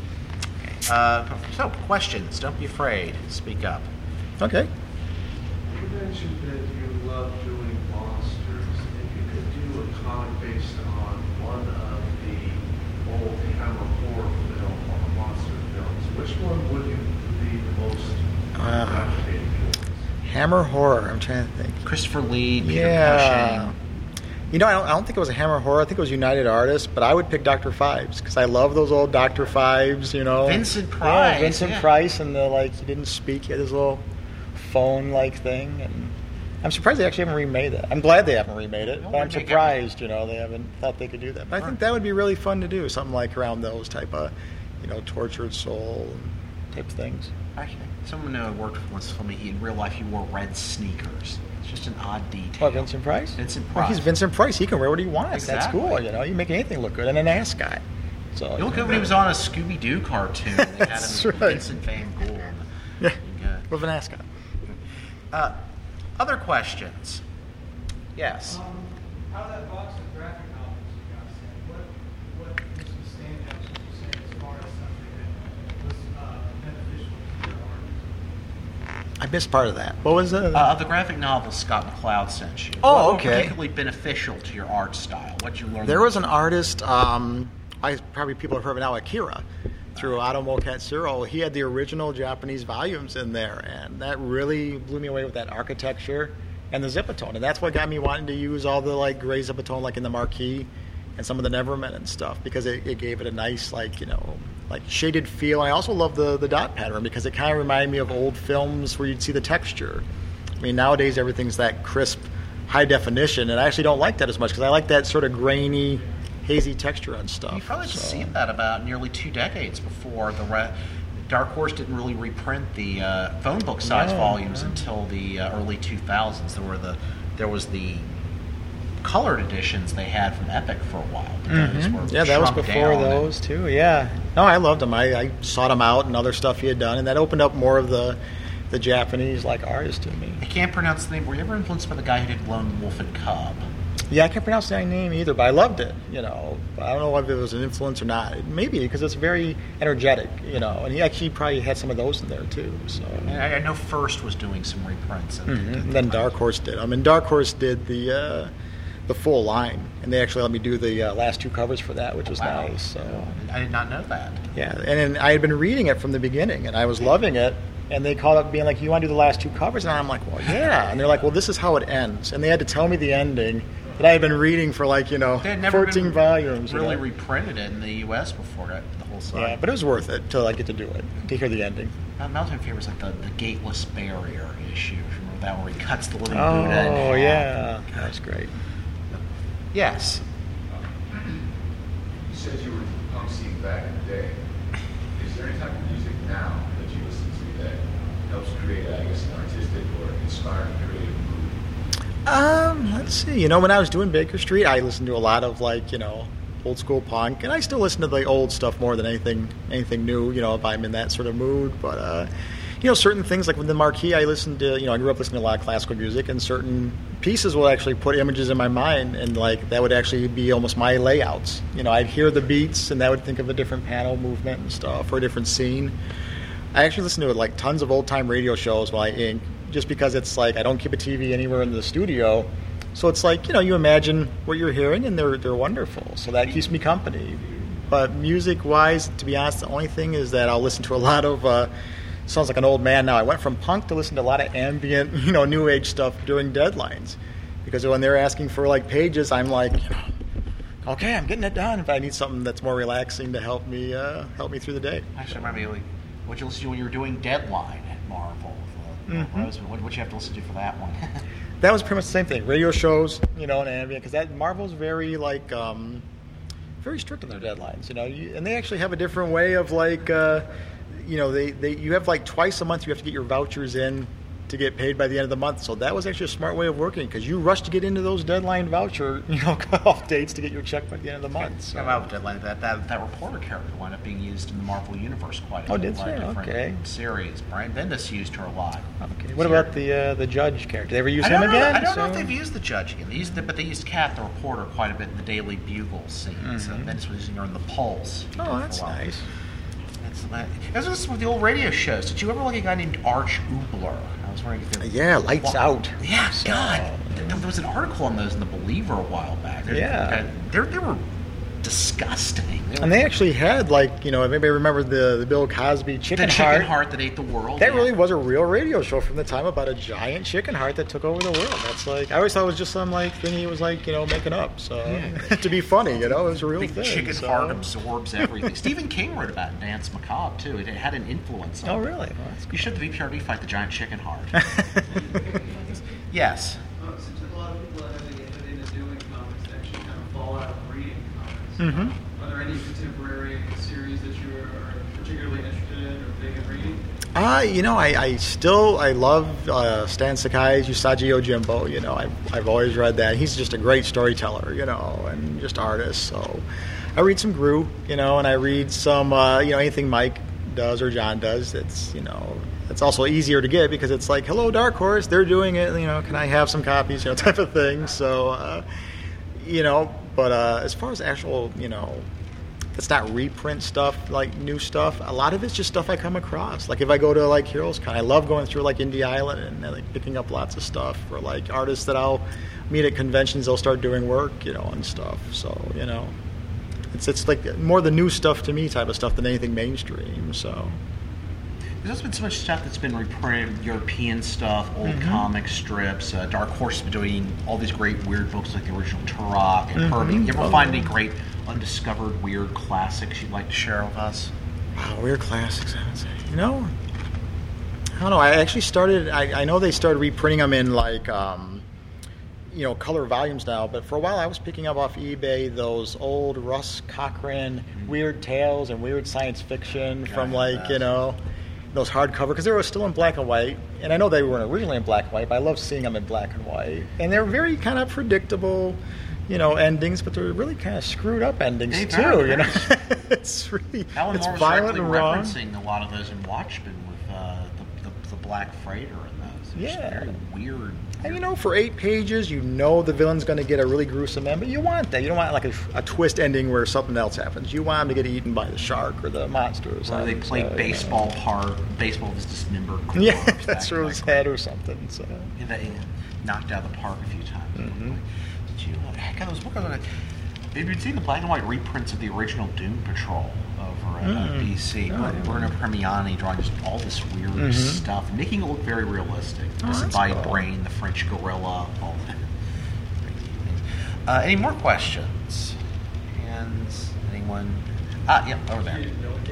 So, questions. Don't be afraid. Speak up. Okay. You mentioned that you love doing monsters. If you could do a comic based on one of the old Hammer horror film or monster films, which one would you be the most gravitating towards? Hammer horror. I'm trying to think. Christopher Lee, Peter Cushing. I don't think it was a Hammer horror. I think it was United Artists, but I would pick Dr. Phibes because I love those old Dr. Phibes. Vincent Price. Yeah, Vincent Price, and he didn't speak. He had his little phone-like thing, and I'm surprised they actually haven't remade it. I'm glad they haven't remade it, but I'm surprised, they haven't thought they could do that. But I think that would be really fun to do, something like around those type of, tortured soul type things. Actually, someone who worked with once told me in real life he wore red sneakers. It's just an odd detail. What, Vincent Price? Vincent Price. Well, he's Vincent Price. He can wear what he wants. Exactly. That's cool, You make anything look good, and an ascot. So, you look good when he was on a Scooby-Doo cartoon. They had him right. Vincent Van Gogh. Yeah, with an ascot. Other questions? Yes. Out of that box of graphic novels you guys said, what was the standouts, would you say, as far as something that was beneficial to your art? I missed part of that. What was it? The graphic novel Scott McCloud sent you. Oh, what okay. Particularly beneficial to your art style? What you learned? There was an artist, probably people have heard of it now, Akira, through Otomo Katsuro. He had the original Japanese volumes in there, and that really blew me away with that architecture and the Zipatone. And that's what got me wanting to use all the gray Zipatone in the Marquee and some of the Nevermen and stuff, because it gave it a nice shaded feel. I also love the dot pattern because it kind of reminded me of old films where you'd see the texture. I mean, nowadays everything's that crisp, high definition, and I actually don't like that as much because I like that sort of grainy, hazy texture on stuff. You probably just see that about nearly 2 decades before Dark Horse didn't really reprint the phone book size volumes until the early 2000s. There was the colored editions they had from Epic for a while. Yeah, that was before those too. Yeah, no, I loved them. I sought him out and other stuff he had done, and that opened up more of the Japanese artist to me. I can't pronounce the name. Were you ever influenced by the guy who did Lone Wolf and Cub? Yeah, I can't pronounce that name either, but I loved it. I don't know if it was an influence or not. Maybe because it's very energetic. And he actually probably had some of those in there too. So I know First was doing some reprints. And then Dark Horse did. Dark Horse did the full line, and they actually let me do the last 2 covers for that, which was nice. So I did not know that. Yeah, and I had been reading it from the beginning, and I was loving it. And they called up being like, "You want to do the last 2 covers?" And I'm like, "Well, yeah." And they're like, "Well, this is how it ends." And they had to tell me the ending that I had been reading for 14 volumes. Really reprinted it in the U.S. before the whole site. Yeah, but it was worth it to get to do it, to hear the ending. Mountain Fever is the Gateless Barrier issue. Remember that where he cuts the living Buddha in half? Oh yeah, that was great. Yes. You said you were punk scene back in the day. Is there any type of music now that you listen to that helps create, an artistic or inspiring creative mood? Let's see. When I was doing Baker Street, I listened to a lot of old school punk, and I still listen to the old stuff more than anything new. If I'm in that sort of mood, but certain things like with the Marquee, I listened to. I grew up listening to a lot of classical music, and certain pieces will actually put images in my mind, and that would actually be almost my layouts. I'd hear the beats, and that would think of a different panel movement and stuff, or a different scene. I actually listen to tons of old time radio shows while I ink, just because it's I don't keep a TV anywhere in the studio, so it's you imagine what you're hearing, and they're wonderful. So that keeps me company. But music wise, to be honest, the only thing is that I'll listen to a lot of. Sounds like an old man now. I went from punk to listen to a lot of ambient, new age stuff during deadlines, because when they're asking for pages, I'm okay, I'm getting it done. If I need something that's more relaxing to help me through the day. Actually, remind me, what you listen to when you were doing Deadline at Marvel? Roseman. What you have to listen to for that one? that was pretty much the same thing. Radio shows, and ambient, because that Marvel's very like very strict on their deadlines. And they actually have a different way of like, you have like twice a month you have to get your vouchers in to get paid by the end of the month. So that was actually a smart way of working, because you rush to get into those deadline voucher, cutoff dates to get your check by the end of the month. So. About deadline, that reporter character wound up being used in the Marvel Universe quite a bit. Oh, did she? Okay. Series. Brian Bendis used her a lot. Okay. What about the Judge character? Did they ever use him again? I don't know if they've used the Judge again. They used Kat, the reporter, quite a bit in the Daily Bugle scene. Mm-hmm. So Bendis was using her in the Pulse. Oh, that's nice. As was with the old radio shows. Did you ever like a guy named Arch Oobler? I was wondering if yeah, Lights Out. Yeah, God. There was an article on those in the Believer a while back. They were disgusting. They actually had maybe remember the Bill Cosby chicken heart. The chicken heart that ate the world. That really was a real radio show from the time about a giant chicken heart that took over the world. That's I always thought it was just some thing he was making up. So to be funny, it was a real thing. Chicken heart absorbs everything. Stephen King wrote about it in Dance Macabre too. It had an influence on it. Oh, really? Well, that's cool. You should the VPRD fight the giant chicken heart. Yes. Since a lot of people have been into doing comics, they actually kind of fall out of reading comics. Mm-hmm. Are there any contemporary series that you are particularly interested in or big in reading? I love Stan Sakai's Usagi Yojimbo. I've always read that. He's just a great storyteller, and just artist. So I read some Gru, and I read some, anything Mike does or John does. It's also easier to get because it's like, hello, Dark Horse, they're doing it. Can I have some copies? Type of thing. So, but as far as actual, it's not reprint stuff, like new stuff. A lot of it's just stuff I come across. Like if I go to Heroes Con, I love going through Indie Island and picking up lots of stuff for artists that I'll meet at conventions. They'll start doing work, and stuff. So it's like more the new stuff to me type of stuff than anything mainstream. So. There's also been so much stuff that's been reprinted, European stuff, old comic strips. Dark Horse has been doing all these great weird books like the original Turok and Herbie. You ever find any great undiscovered weird classics you'd like to share with us? Wow, weird classics, I would say. I don't know. I actually started, I know they started reprinting them in color volumes now, but for a while I was picking up off eBay those old Russ Cochran weird tales and weird science fiction from those hardcover, because they were still in black and white, and I know they weren't originally in black and white, but I love seeing them in black and white, and they're very kind of predictable, endings, but they're really kind of screwed up endings too. It's really Alan it's Moore was violent and wrong. Referencing a lot of those in Watchmen with the Black Freighter in those. It's very weird. And for 8 pages, the villain's going to get a really gruesome end, but you want that. You don't want a twist ending where something else happens. You want him to get eaten by the shark or the monster or something. Or they played baseball with this dismembered corpse. Yeah, that's through his head or something. So they knocked out of the park a few times. Mm-hmm. Did you? Heck, those books. Have you seen the black and white reprints of the original Doom Patrol over at DC? Bruno Premiani drawing just all this weird stuff, making it look very realistic. The Disembodied Brain, the French Gorilla, all that. Any more questions? Hands? Anyone? Over there.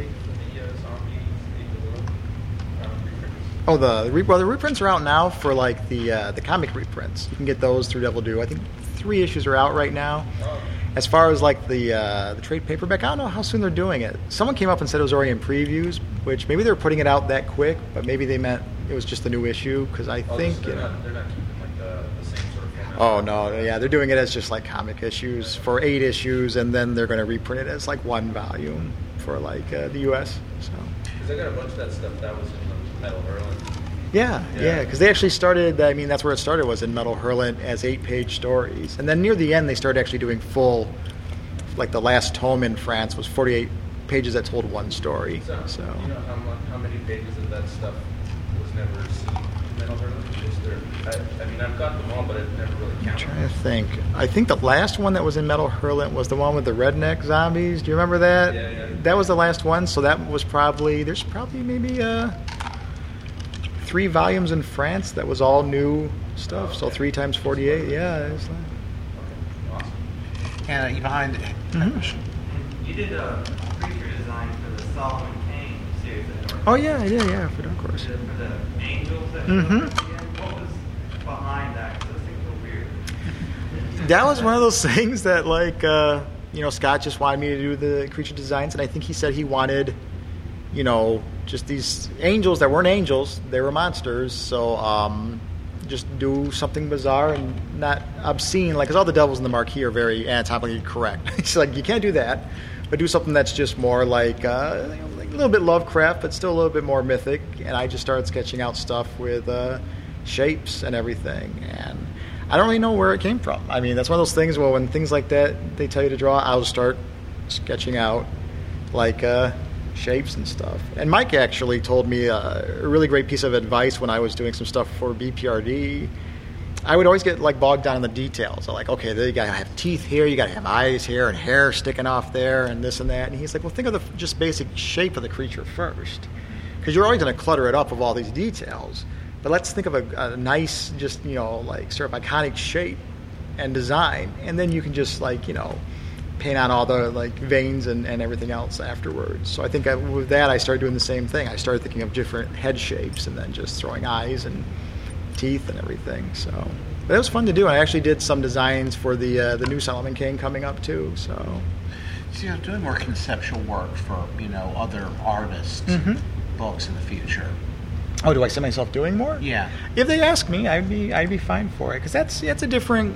Oh, the reprints are out now for the comic reprints. You can get those through Devil Do. I think 3 issues are out right now. As far as the trade paperback, I don't know how soon they're doing it. Someone came up and said it was already in previews, which maybe they're putting it out that quick, but maybe they meant it was just the new issue, because I think they're not keeping the same sort of format. Oh no, yeah, they're doing it as just comic issues for 8 issues, and then they're going to reprint it as 1 volume for the U.S. So. Because I got a bunch of that stuff that was in Metal Hurlant. Yeah, because they actually started, that's where it started, was in Metal Hurlant as 8-page stories. And then near the end, they started actually doing full, the last tome in France was 48 pages that told 1 story. So. You know how many pages of that stuff was never seen in Metal Hurlant? I've got them all, but it never really counted. I'm trying to think. I think the last one that was in Metal Hurlant was the one with the redneck zombies. Do you remember that? Yeah. That was the last one, so that was there's probably maybe 3 volumes in France that was all new stuff. Oh, okay. So 3 times 48, yeah. It's okay. Awesome. And you behind? You did a creature design for the Solomon Kane series. Oh yeah, for Dark Horse. For the angels. What was behind that? Because that was one of those things that, like, Scott just wanted me to do the creature designs, and I think he said he wanted, just these angels that weren't angels, they were monsters. So just do something bizarre and not obscene, like, because all the devils in the marquee are very anatomically correct. It's like, you can't do that, but do something that's just more like a little bit Lovecraft, but still a little bit more mythic. And I just started sketching out stuff with shapes and everything, and I don't really know where it came from. I mean, that's one of those things, well, when things like that, they tell you to draw, I'll just start sketching out, like, shapes and stuff. And Mike actually told me a really great piece of advice when I was doing some stuff for BPRD. I would always get, like, bogged down in the details. I'm like, okay, you gotta have teeth here, you gotta have eyes here, and hair sticking off there, and this and that. And he's like, well, think of the just basic shape of the creature first, because you're always going to clutter it up with all these details. But let's think of a nice, just, like, sort of iconic shape and design, and then you can just, like, paint on all the, like, veins and everything else afterwards. So I think with that, I started doing the same thing. I started thinking of different head shapes and then just throwing eyes and teeth and everything. So, but it was fun to do. And I actually did some designs for the new Solomon Kane coming up too. So, you're doing more conceptual work for other artists, books in the future. Oh, do I see myself doing more? Yeah. If they ask me, I'd be fine for it, because that's a different,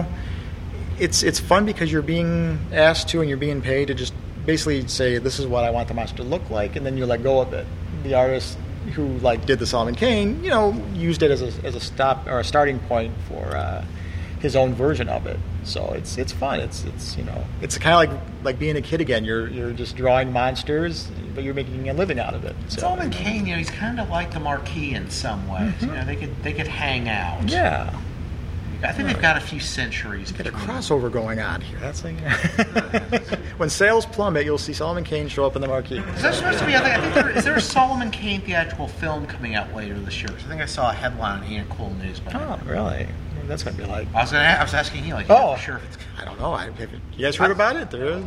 It's fun because you're being asked to and you're being paid to just basically say, this is what I want the monster to look like, and then you let go of it. The artist who, like, did the Solomon Kane, used it as a starting point for his own version of it. So it's fun. It's kind of like being a kid again. You're just drawing monsters, but you're making a living out of it. So, Solomon Kane, he's kind of like the Marquis in some ways. They could hang out. Yeah. I think they've got a few centuries. Get a crossover going on here. That's like when sales plummet, you'll see Solomon Kane show up in the marquee. Is that supposed to be? I think is there a Solomon Kane theatrical film coming out later this year? Because I think I saw a headline in Ain't It Cool News. Oh, really? That's gonna be like. I was asking you, like, I'm sure if it's. I don't know. You guys heard about it? There is.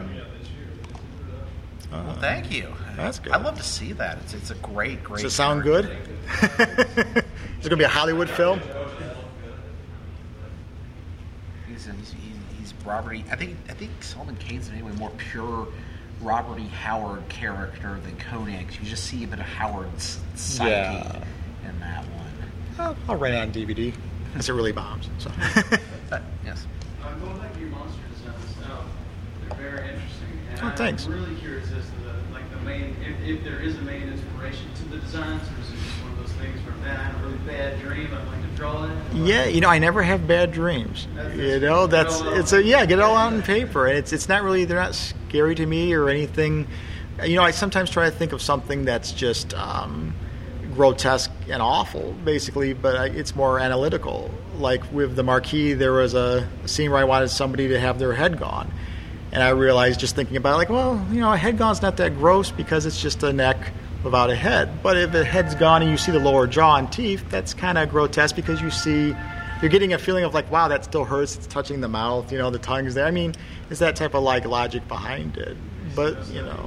Well, thank you. That's good. I'd love to see that. It's a great. Does it sound good? Is it gonna be a Hollywood film? He's Robert E. I think Solomon Kane's in any way more pure Robert E. Howard character than Conan. You just see a bit of Howard's psyche in that one. I'll rent it on DVD. Unless it really bombs. So. Yes. Going back to your monster designs now, they're very interesting. And thanks. I'm really curious as to the main, if there is a main inspiration to the designs, or is it just one of those things where, man, I had a really bad dream, I'd like to draw it? Yeah, I never have bad dreams. Get it all on paper, and it's not really, they're not scary to me or anything. I sometimes try to think of something that's just grotesque and awful, basically, but it's more analytical. Like with the Marquis, there was a scene where I wanted somebody to have their head gone, and I realized just thinking about it, like, well, a head gone's not that gross because it's just a neck without a head. But if the head's gone and you see the lower jaw and teeth, that's kind of grotesque because you're getting a feeling of like, wow, that still hurts. It's touching the mouth, the tongue's there. I mean, it's that type of like logic behind it. But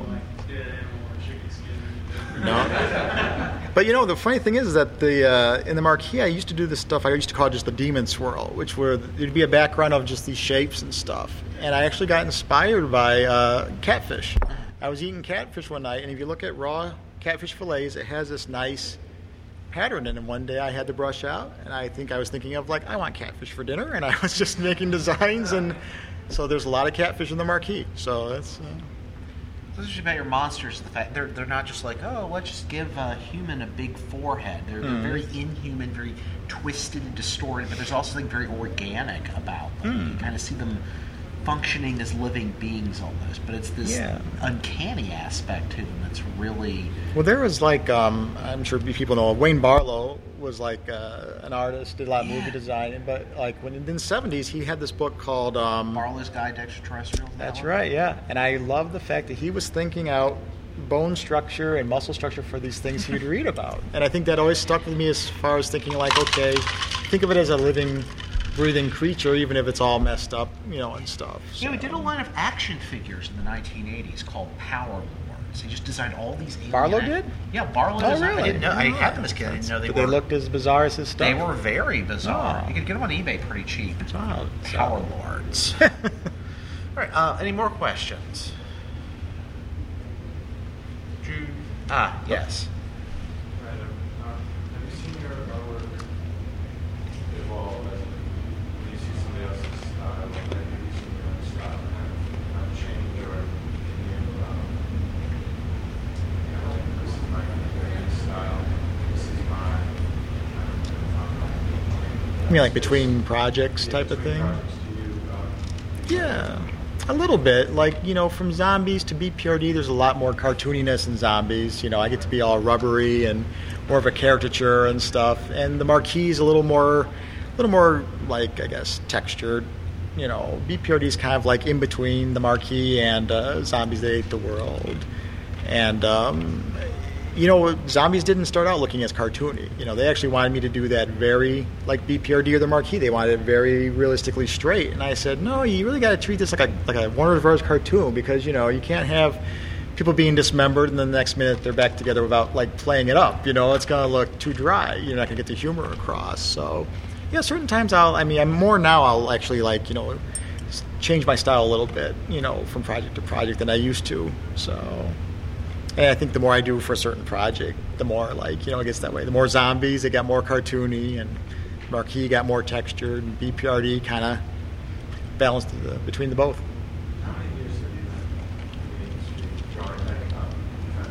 no. But the funny thing is that in the Marquis, I used to do this stuff. I used to call it just the demon swirl, which it'd be a background of just these shapes and stuff. And I actually got inspired by catfish. I was eating catfish one night, and if you look at raw catfish fillets, it has this nice pattern in it. And one day I had to brush out, and I think I was thinking of like, I want catfish for dinner, and I was just making designs, and so there's a lot of catfish in the Marquis. So that's. What's interesting about your monsters? The fact they're not just like, oh, let's just give a human a big forehead. They're very inhuman, very twisted and distorted, but there's also something very organic about them. You kind of see them functioning as living beings almost, but it's this uncanny aspect to them that's really... Well, there was like, I'm sure people know, Wayne Barlow was like an artist, did a lot of movie design, but like when in the 70s, he had this book called... Barlow's Guide to Extraterrestrials. That's right, yeah. And I love the fact that he was thinking out bone structure and muscle structure for these things he'd read about. And I think that always stuck with me as far as thinking like, okay, think of it as a living... breathing creature, even if it's all messed up, and stuff. So. Yeah, we did a line of action figures in the 1980s called Power Lord. Lords. He just designed all these alien... Barlow did? Yeah, Barlow Oh, designed... really? I didn't know. I Oh, had them as kids. I didn't know they Did were... they look as bizarre as his stuff? They were very bizarre. Oh. You could get them on eBay pretty cheap. Oh, Power Lords. All right, any more questions? Yes. Right, have you seen your artwork evolve as when you see somebody else's style, and then you see your own style kind of change, or can you know, like, this is my kind of style, this is my You mean like between projects type of thing? Yeah, a little bit. Like, you know, from Zombies to BPRD, there's a lot more cartooniness in Zombies. You know, I get to be all rubbery and more of a caricature and stuff. And the Marquis is a little more like, I guess, textured. You know, BPRD is kind of like in between the Marquis and Zombies That Ate the World. And, you know, Zombies didn't start out looking as cartoony. You know, they actually wanted me to do that very, like BPRD or the Marquis. They wanted it very realistically straight. And I said, no, you really got to treat this like a Warner Bros. Cartoon, because, you know, you can't have people being dismembered and then the next minute they're back together without, like, playing it up. You know, it's going to look too dry. You're not going to get the humor across. So, yeah, certain times I'll actually, like, you know, change my style a little bit, you know, from project to project than I used to. So... And I think the more I do for a certain project, the more, like, you know, it gets that way. The more Zombies, it got more cartoony, and Marquis got more textured, and BPRD kind of balanced between the both. How many years have you been in the industry drawing that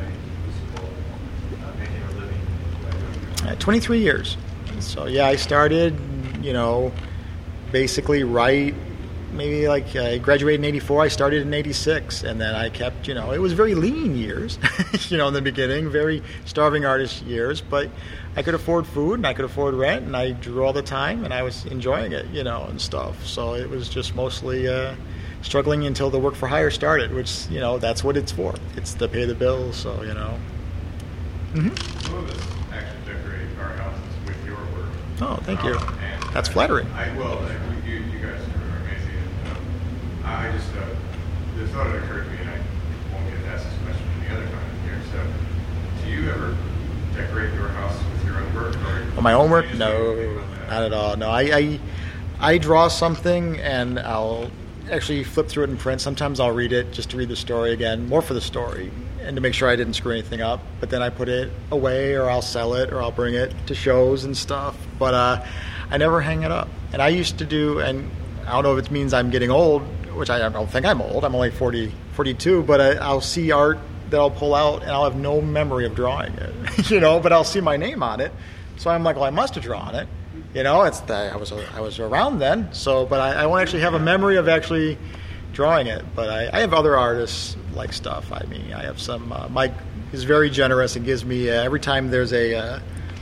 making a living? Like, 23 years. So, yeah, I started, you know, basically maybe like I graduated in 84, I started in 86, and then I kept, you know, it was very lean years, you know, in the beginning, very starving artist years, but I could afford food and I could afford rent, and I drew all the time and I was enjoying it, you know, and stuff. So it was just mostly struggling until the work for hire started, which, you know, that's what it's for. It's to pay the bills, so, you know. Mm-hmm. Some of us actually decorate our houses with your work. Oh, thank you. And That's flattering. You guys are amazing. I just, the thought it occurred to me, and I won't get to ask this question any other time here. So, do you ever decorate your house with your own work? Or My own work? you just No, think about that? not at all. No, I draw something and I'll actually flip through it in print. Sometimes I'll read it just to read the story again, more for the story and to make sure I didn't screw anything up. But then I put it away, or I'll sell it, or I'll bring it to shows and stuff. But I never hang it up. And I used to do, and I don't know if it means I'm getting old, which I don't think I'm old. I'm only 42, but I'll see art that I'll pull out and I'll have no memory of drawing it, you know, but I'll see my name on it. So I'm like, well, I must have drawn it. You know, I was around then. So, but I won't actually have a memory of actually drawing it. But I have other artists like stuff. I mean, I have some. Mike is very generous and gives me every time there's a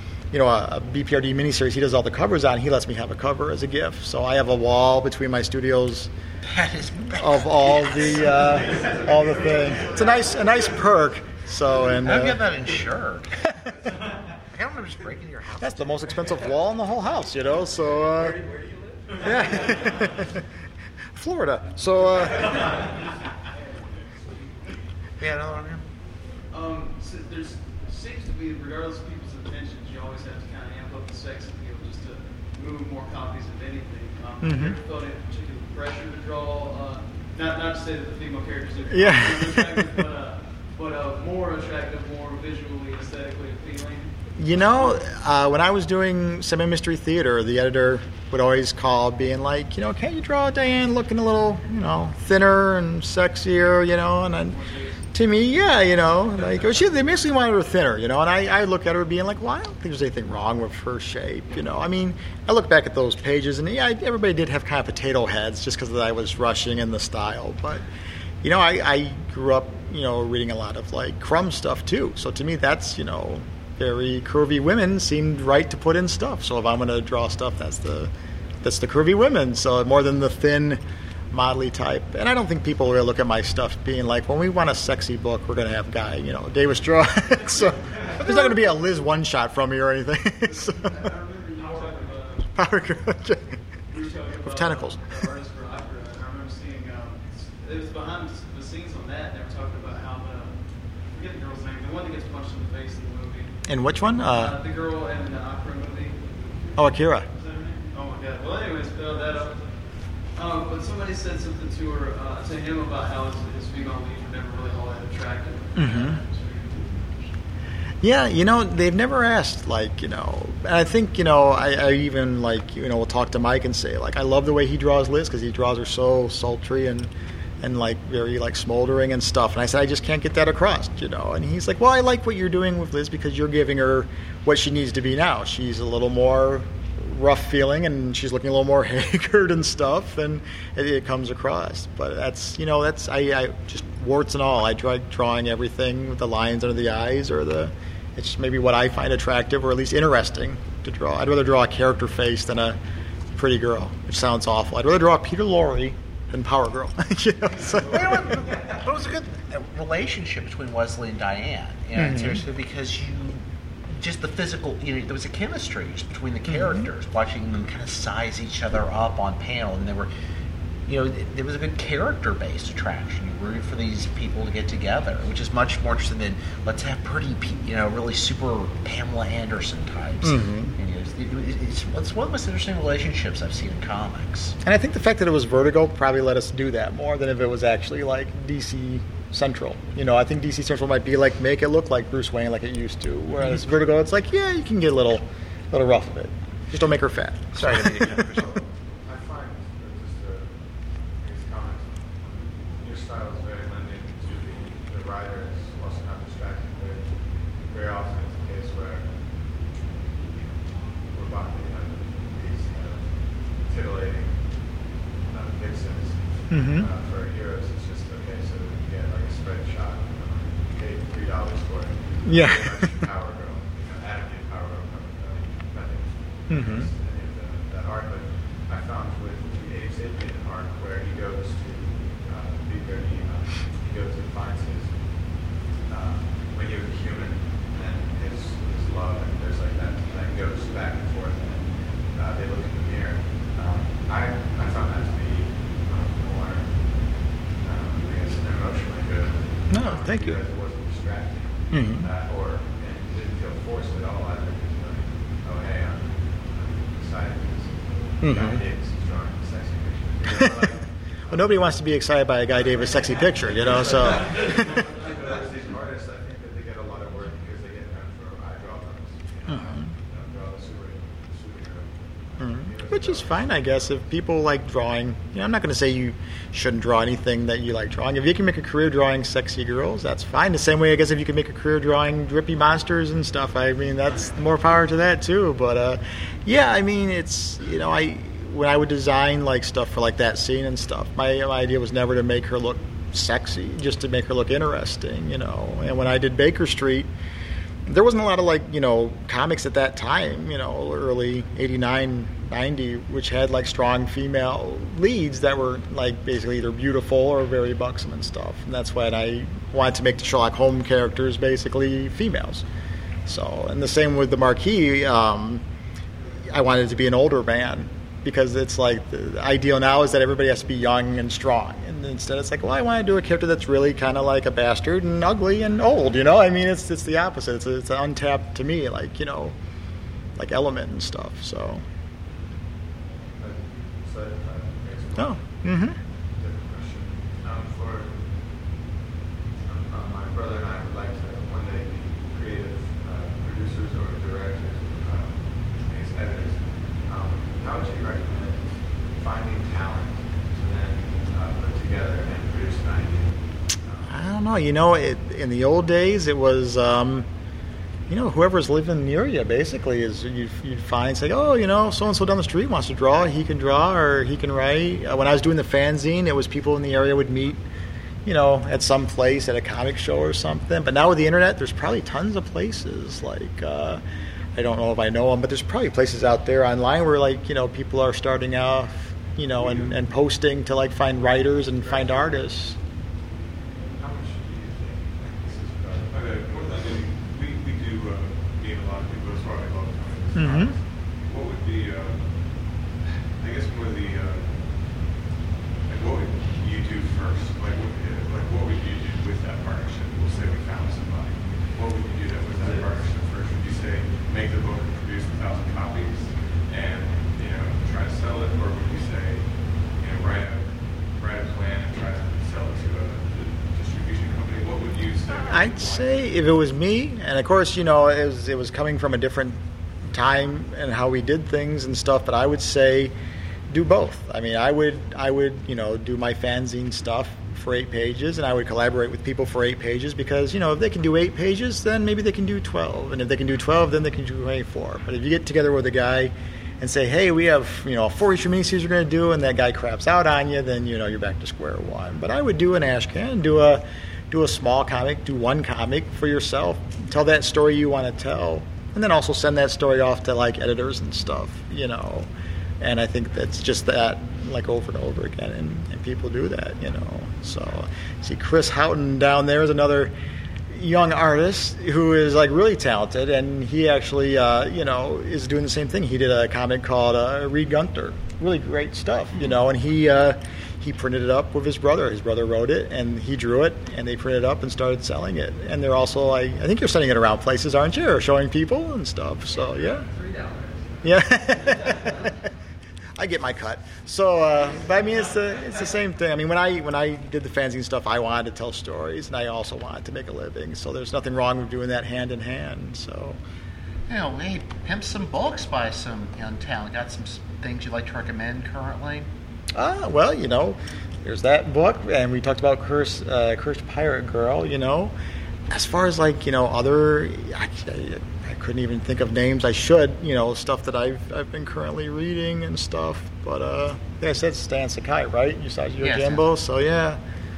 BPRD miniseries he does all the covers on. He lets me have a cover as a gift. So I have a wall between my studios That is of all the things. It's a nice perk. So and How do you get that insured? I don't know, just breaking your house. that's the most expensive wall in the whole house, you know. So Where do you live? yeah, Florida. So Yeah, another one here. So there's seems to be, regardless of people's intentions, you always have to kind of amp up the sex appeal just to move more copies of anything. Have you ever felt any particular pressure to draw? Not to say that the female characters are unattractive, but more attractive, more visually, aesthetically appealing. you know, when I was doing semi-mystery theater, the editor would always call, being like, you know, can't you draw Diane looking a little, you know, thinner and sexier, you know, and then. To me, yeah, you know, like they basically wanted her thinner, you know, and I look at her being like, well, I don't think there's anything wrong with her shape, you know. I mean, I look back at those pages, and yeah, everybody did have kind of potato heads just because I was rushing in the style, but you know, I grew up, you know, reading a lot of like Crumb stuff too. So to me, that's, you know, very curvy women seemed right to put in stuff. So if I'm going to draw stuff, that's the curvy women. So more than the thin, modelly type. And I don't think people really look at my stuff being like, when we want a sexy book, we're going to have Guy, you know, Davis draw. So there's not going to be a Liz one shot from me or anything. So. I remember you talking about Power Girl. With tentacles. Artists for Opera, and I remember seeing it was behind the scenes on that, and they were talking about how the, I think it was David Fincher, was talking about how the forget the girl's name, the one that gets punched in the face in the movie. And which one? The girl in the opera movie. Oh, Akira. Is that her name? Oh my god. Well, anyways, that up. But somebody said something to her, to him about how his female leads were never really all that attractive. Mm-hmm. Yeah, they've never asked, and I think, I even, we'll talk to Mike and say, I love the way he draws Liz, because he draws her so sultry and very, smoldering and stuff. And I said, I just can't get that across, And he's like, well, I like what you're doing with Liz because you're giving her what she needs to be now. She's a little more rough feeling, and she's looking a little more haggard and stuff, and it comes across. But that's I just warts and all. I try drawing everything with the lines under the eyes, it's maybe what I find attractive or at least interesting to draw. I'd rather draw a character face than a pretty girl, which sounds awful. I'd rather draw Peter Lorre than Power Girl. So. But it was a good relationship between Wesley and Diane, seriously, because just the physical, there was a chemistry just between the characters, watching them kind of size each other up on panel, and they were, there was a good character-based attraction. You root for these people to get together, which is much more interesting than let's have pretty, really super Pamela Anderson types. It's one of the most interesting relationships I've seen in comics. And I think the fact that it was Vertigo probably let us do that more than if it was actually DC Central. I think DC Central might be make it look like Bruce Wayne like it used to. Whereas Vertigo, it's yeah, you can get a little rough of it. Just don't make her fat. Sorry to be a cut. I find these comments, your style is very lending to the writer is also not distracting. Very often it's a case where we're about these titillating vixens for heroes. It's just okay, so you get a spread shot, you paid $3 for it. Yeah. Power Girl, Adam did Power Girl, nothing. That art, but I found with the Abe Sapien art where he goes to he goes and finds his when he was a human and his love, and there's that goes back and forth, and they look in the mirror. I found that to be more I guess emotionally good. No, thank you. Because it wasn't distracting or and it didn't feel forced at all either. Because oh hey, I'm excited because Guy Davis is drawing a sexy picture. Well, nobody wants to be excited by a Guy Davis sexy picture, so. These artists, I think that they get a lot of work because they get done for eyebrow artists. Draw the superhero. Which is fine, I guess, if people like drawing. I'm not going to say you shouldn't draw anything that you like drawing. If you can make a career drawing sexy girls, that's fine. The same way, I guess, if you can make a career drawing drippy monsters and stuff, I mean, that's more power to that too. But yeah, I mean, it's when I would design stuff for that scene and stuff, my idea was never to make her look sexy, just to make her look interesting, And when I did Baker Street, there wasn't a lot of comics at that time, early 89, 90, which had strong female leads that were basically either beautiful or very buxom and stuff. And that's when I wanted to make the Sherlock Holmes characters basically females. So, and the same with the Marquis, I wanted it to be an older man, because it's the ideal now is that everybody has to be young and strong, and instead it's well, I want to do a character that's really kind of like a bastard and ugly and old, I mean, it's the opposite. It's an untapped, to me, element and stuff. So oh different question. My brother and I would like to one day be creative producers or directors, editors. How would you recommend finding talent to then put together and produce an idea? I don't know. In the old days, it was, whoever's living near you, basically, is you'd find, say, oh, so-and-so down the street wants to draw. He can draw or he can write. When I was doing the fanzine, it was people in the area would meet, at some place at a comic show or something. But now with the internet, there's probably tons of places I don't know if I know them, but there's probably places out there online where people are starting off, and posting to find writers and find artists. How much do you think this is we do gain a lot of people as far as love. What would be, I guess, more the what would you do first? What would you do with that partnership? We'll say we found somebody. I'd say if it was me, and of course, it was coming from a different time and how we did things and stuff, but I would say do both. I mean, I would do my fanzine stuff for 8 pages, and I would collaborate with people for 8 pages because, if they can do 8 pages, then maybe they can do 12. And if they can do 12, then they can do 24. But if you get together with a guy and say, hey, we have, a 4-issue miniseries we're going to do, and that guy craps out on you, then, you're back to square one. But I would do an ash can, do a small comic, do one comic for yourself, tell that story you want to tell, and then also send that story off to, like, editors and stuff, And I think that's just that, like, over and over again, and people do that, So, see, Chris Houghton down there is another young artist who is, like, really talented, and he actually, is doing the same thing. He did a comic called Reed Gunter. Really great stuff, and he printed it up with his brother. His brother wrote it, and he drew it, and they printed it up and started selling it. And they're also, I think you're sending it around places, aren't you? Or showing people and stuff, so, yeah. $3. Yeah. I get my cut. So, but I mean, it's the same thing. I mean, when I did the fanzine stuff, I wanted to tell stories, and I also wanted to make a living. So there's nothing wrong with doing that hand in hand. So, hey, pimp some books by some young talent. Got some things you'd like to recommend currently? Well, there's that book, and we talked about Cursed Pirate Girl. As far as other, I couldn't even think of names. I should, stuff that I've been currently reading and stuff. But like I said, Stan Sakai, right? You saw Yojimbo, Yes. So yeah,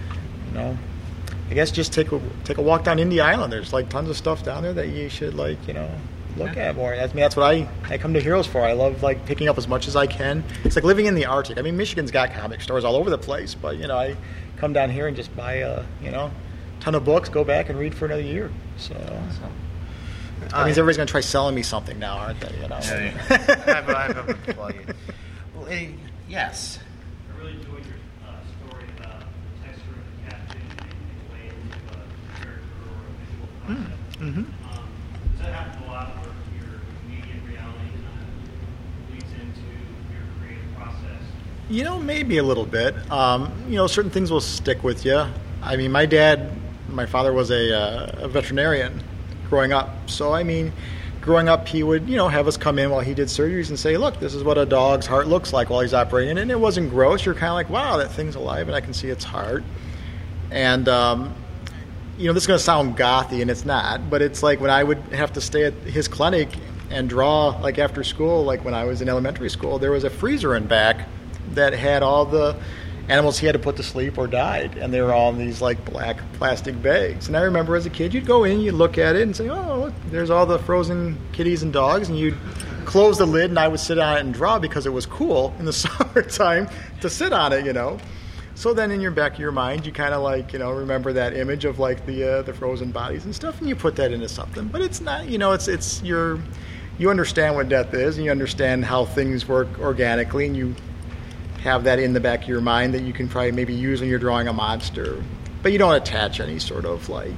I guess just take a walk down Indie Island. There's tons of stuff down there that you should look at more. I mean, that's what I come to Heroes for. I love picking up as much as I can. It's like living in the Arctic. I mean, Michigan's got comic stores all over the place, but I come down here and just buy a ton of books, go back and read for another year. So. That means everybody's going to try selling me something now, aren't they? Yeah. I have a plug. Well, yes. I really enjoyed your story about the texture of the captain and the way into a character or a visual concept. Mm-hmm. Does that happen a lot where your immediate reality kind of leads into your creative process? Maybe a little bit. Certain things will stick with you. I mean, my father was a veterinarian growing up. So, I mean, growing up, he would, have us come in while he did surgeries and say, look, this is what a dog's heart looks like while he's operating. And it wasn't gross. You're kind of like, wow, that thing's alive, and I can see its heart. And, this is going to sound gothy, and it's not, but it's like when I would have to stay at his clinic and draw, after school, when I was in elementary school, there was a freezer in back that had all the animals he had to put to sleep or died, and they were all in these black plastic bags. And I remember as a kid, you'd go in, you'd look at it and say, oh, look, there's all the frozen kitties and dogs, and you'd close the lid, and I would sit on it and draw because it was cool in the summertime to sit on it, So then in your back of your mind, you kind of remember that image of the frozen bodies and stuff, and you put that into something. But it's not, you understand what death is, and you understand how things work organically, and you have that in the back of your mind that you can probably maybe use when you're drawing a monster, but you don't attach any sort of I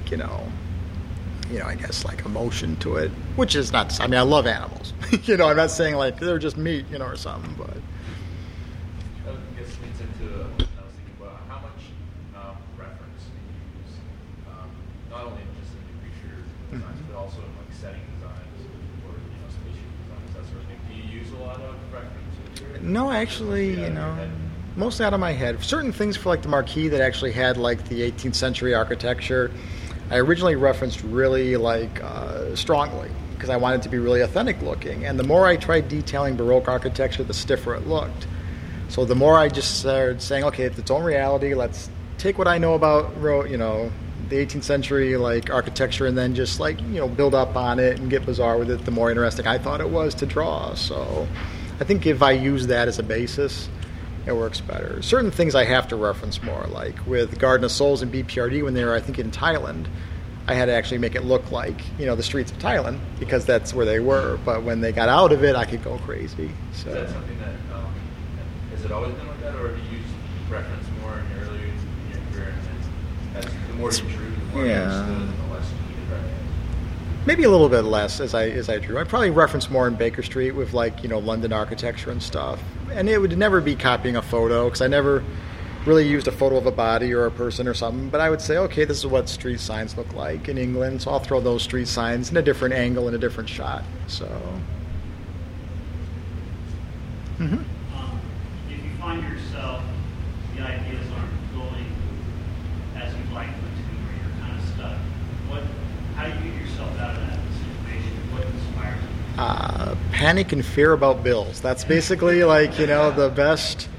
guess emotion to it, which is not. I mean, I love animals. I'm not saying they're just meat, or something, but. I guess it leads into what I was thinking about how much reference you use, not only just in the creature designs, but also in setting designs or spaceship designs, that sort of thing. Do you use a lot of reference? No, actually, mostly out of my head. Certain things for the marquee that actually had the 18th century architecture, I originally referenced really strongly because I wanted it to be really authentic looking. And the more I tried detailing Baroque architecture, the stiffer it looked. So the more I just started saying, okay, it's its own reality. Let's take what I know about the 18th century architecture and then just build up on it and get bizarre with it. The more interesting I thought it was to draw. So. I think if I use that as a basis, it works better. Certain things I have to reference more, with Garden of Souls and BPRD when they were, I think, in Thailand, I had to actually make it look like, the streets of Thailand because that's where they were. But when they got out of it, I could go crazy. So. Is that something that, has it always been like that, or have you used reference more in your earlier in your career? And the more you drew, the more you understood, and the less you needed reference? Maybe a little bit less as I drew. I'd probably reference more in Baker Street with London architecture and stuff. And it would never be copying a photo because I never really used a photo of a body or a person or something, but I would say, okay, this is what street signs look like in England, so I'll throw those street signs in a different angle, in a different shot. So, If you find yourself, the ideas aren't going as you'd like them to, or you're kind of stuck, how do you get yourself out of that situation? What inspires you? Panic and fear about bills. That's basically like, the best.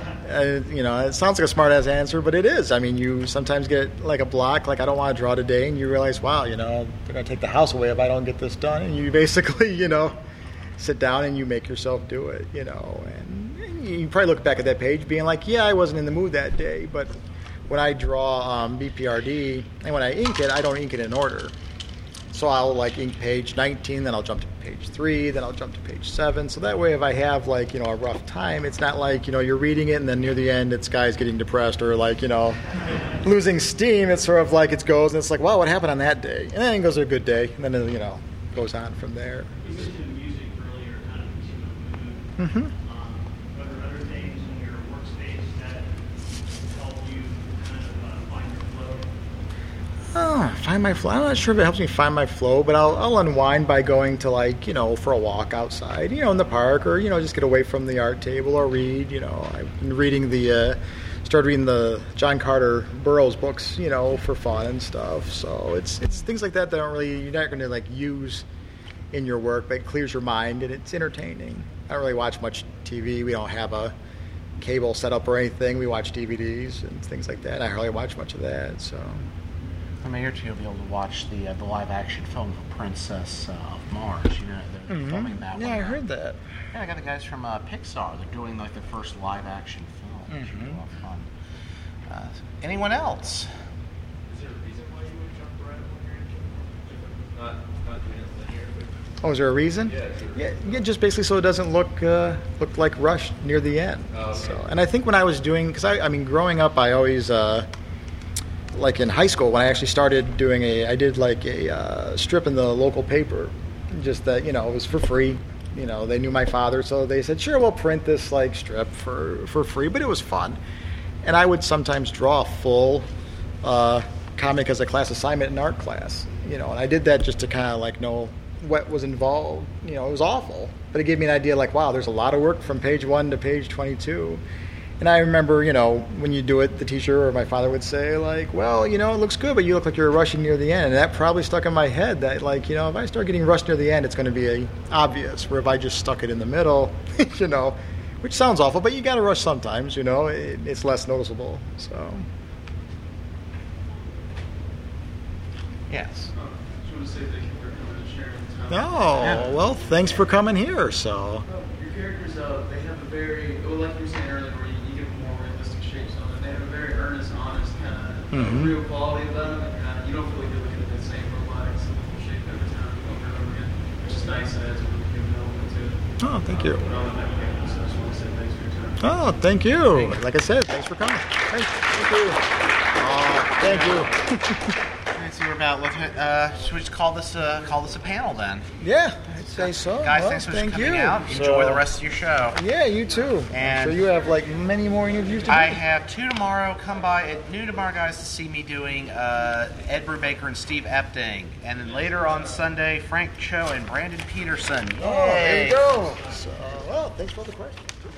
It sounds like a smart-ass answer, but it is. I mean, you sometimes get like a block, like I don't want to draw today, and you realize, wow, they're going to take the house away if I don't get this done. And you basically, sit down and you make yourself do it, and you probably look back at that page being like, yeah, I wasn't in the mood that day, but when I draw BPRD and when I ink it, I don't ink it in order. So I'll like ink page 19, then I'll jump to page 3, then I'll jump to page 7. So that way, if I have like, a rough time, it's not like, you're reading it and then near the end, it's guys getting depressed or like, losing steam. It's sort of like it goes and it's like, wow, what happened on that day? And then it goes to a good day. And then, goes on from there. You mentioned music earlier, kind of keeping the mood. Mm-hmm. Are there other things in your workspace that help you kind of find your flow? Find my flow. I'm not sure if it helps me find my flow, but I'll unwind by going to like, for a walk outside, in the park, or, just get away from the art table or read. I've been reading started reading the John Carter Burroughs books, for fun and stuff. So it's things like that you're not going to like use in your work, but it clears your mind and it's entertaining. I don't really watch much TV. We don't have a cable set up or anything. We watch DVDs and things like that. I hardly watch much of that, so. I mean, you'll be able to watch the live-action film Princess of Mars. They're filming that one. Yeah, I heard that. Yeah, I got the guys from Pixar. They're doing like the first live-action film. It should be a lot of fun. Anyone else? Is there a reason why you would jump right when you're in not doing it linear? Oh, is there a reason? Yeah, just basically so it doesn't look like rushed near the end. Oh, okay. So, and I think when I was doing, because I mean, growing up, I always. Like in high school, when I actually started doing I did like a strip in the local paper, just that, it was for free. They knew my father, so they said, sure, we'll print this like strip for free, but it was fun. And I would sometimes draw a full comic as a class assignment in art class, and I did that just to kind of like know what was involved. It was awful, but it gave me an idea like, wow, there's a lot of work from page 1 to page 22. And I remember, when you do it, the teacher or my father would say, like, well, it looks good, but you look like you're rushing near the end. And that probably stuck in my head that, like, if I start getting rushed near the end, it's going to be obvious. Where if I just stuck it in the middle, which sounds awful, but you got to rush sometimes, it's less noticeable. So. Yes. Just want to say thank you for coming and sharing the time. Oh, well, thanks for coming here. So. Your characters, they have a very, like you were saying earlier, where you give them more realistic shapes on it. They have a very earnest, honest kind of real quality about them. And you don't feel like you're looking at the same robotic, simple shape every time over and over again, which is nice and adds a really good element to it. Oh, thank you. But on that game, so I just want to say thanks for your time. Oh, thank you. Like I said, thanks for coming. Thank you. Oh, thank you. So we're about looking at. Should we just call this a panel then? Yeah, I'd say so. Guys, well, thanks for thank coming you. out. So, Enjoy the rest of your show. Yeah, you too. And so you have like many more interviews to do? I have 2 tomorrow. Come by at noon tomorrow, guys, to see me doing Ed Brubaker and Steve Epting. And then later on Sunday, Frank Cho and Brandon Peterson. Yay. Oh, there you go. So, well, thanks for all the questions.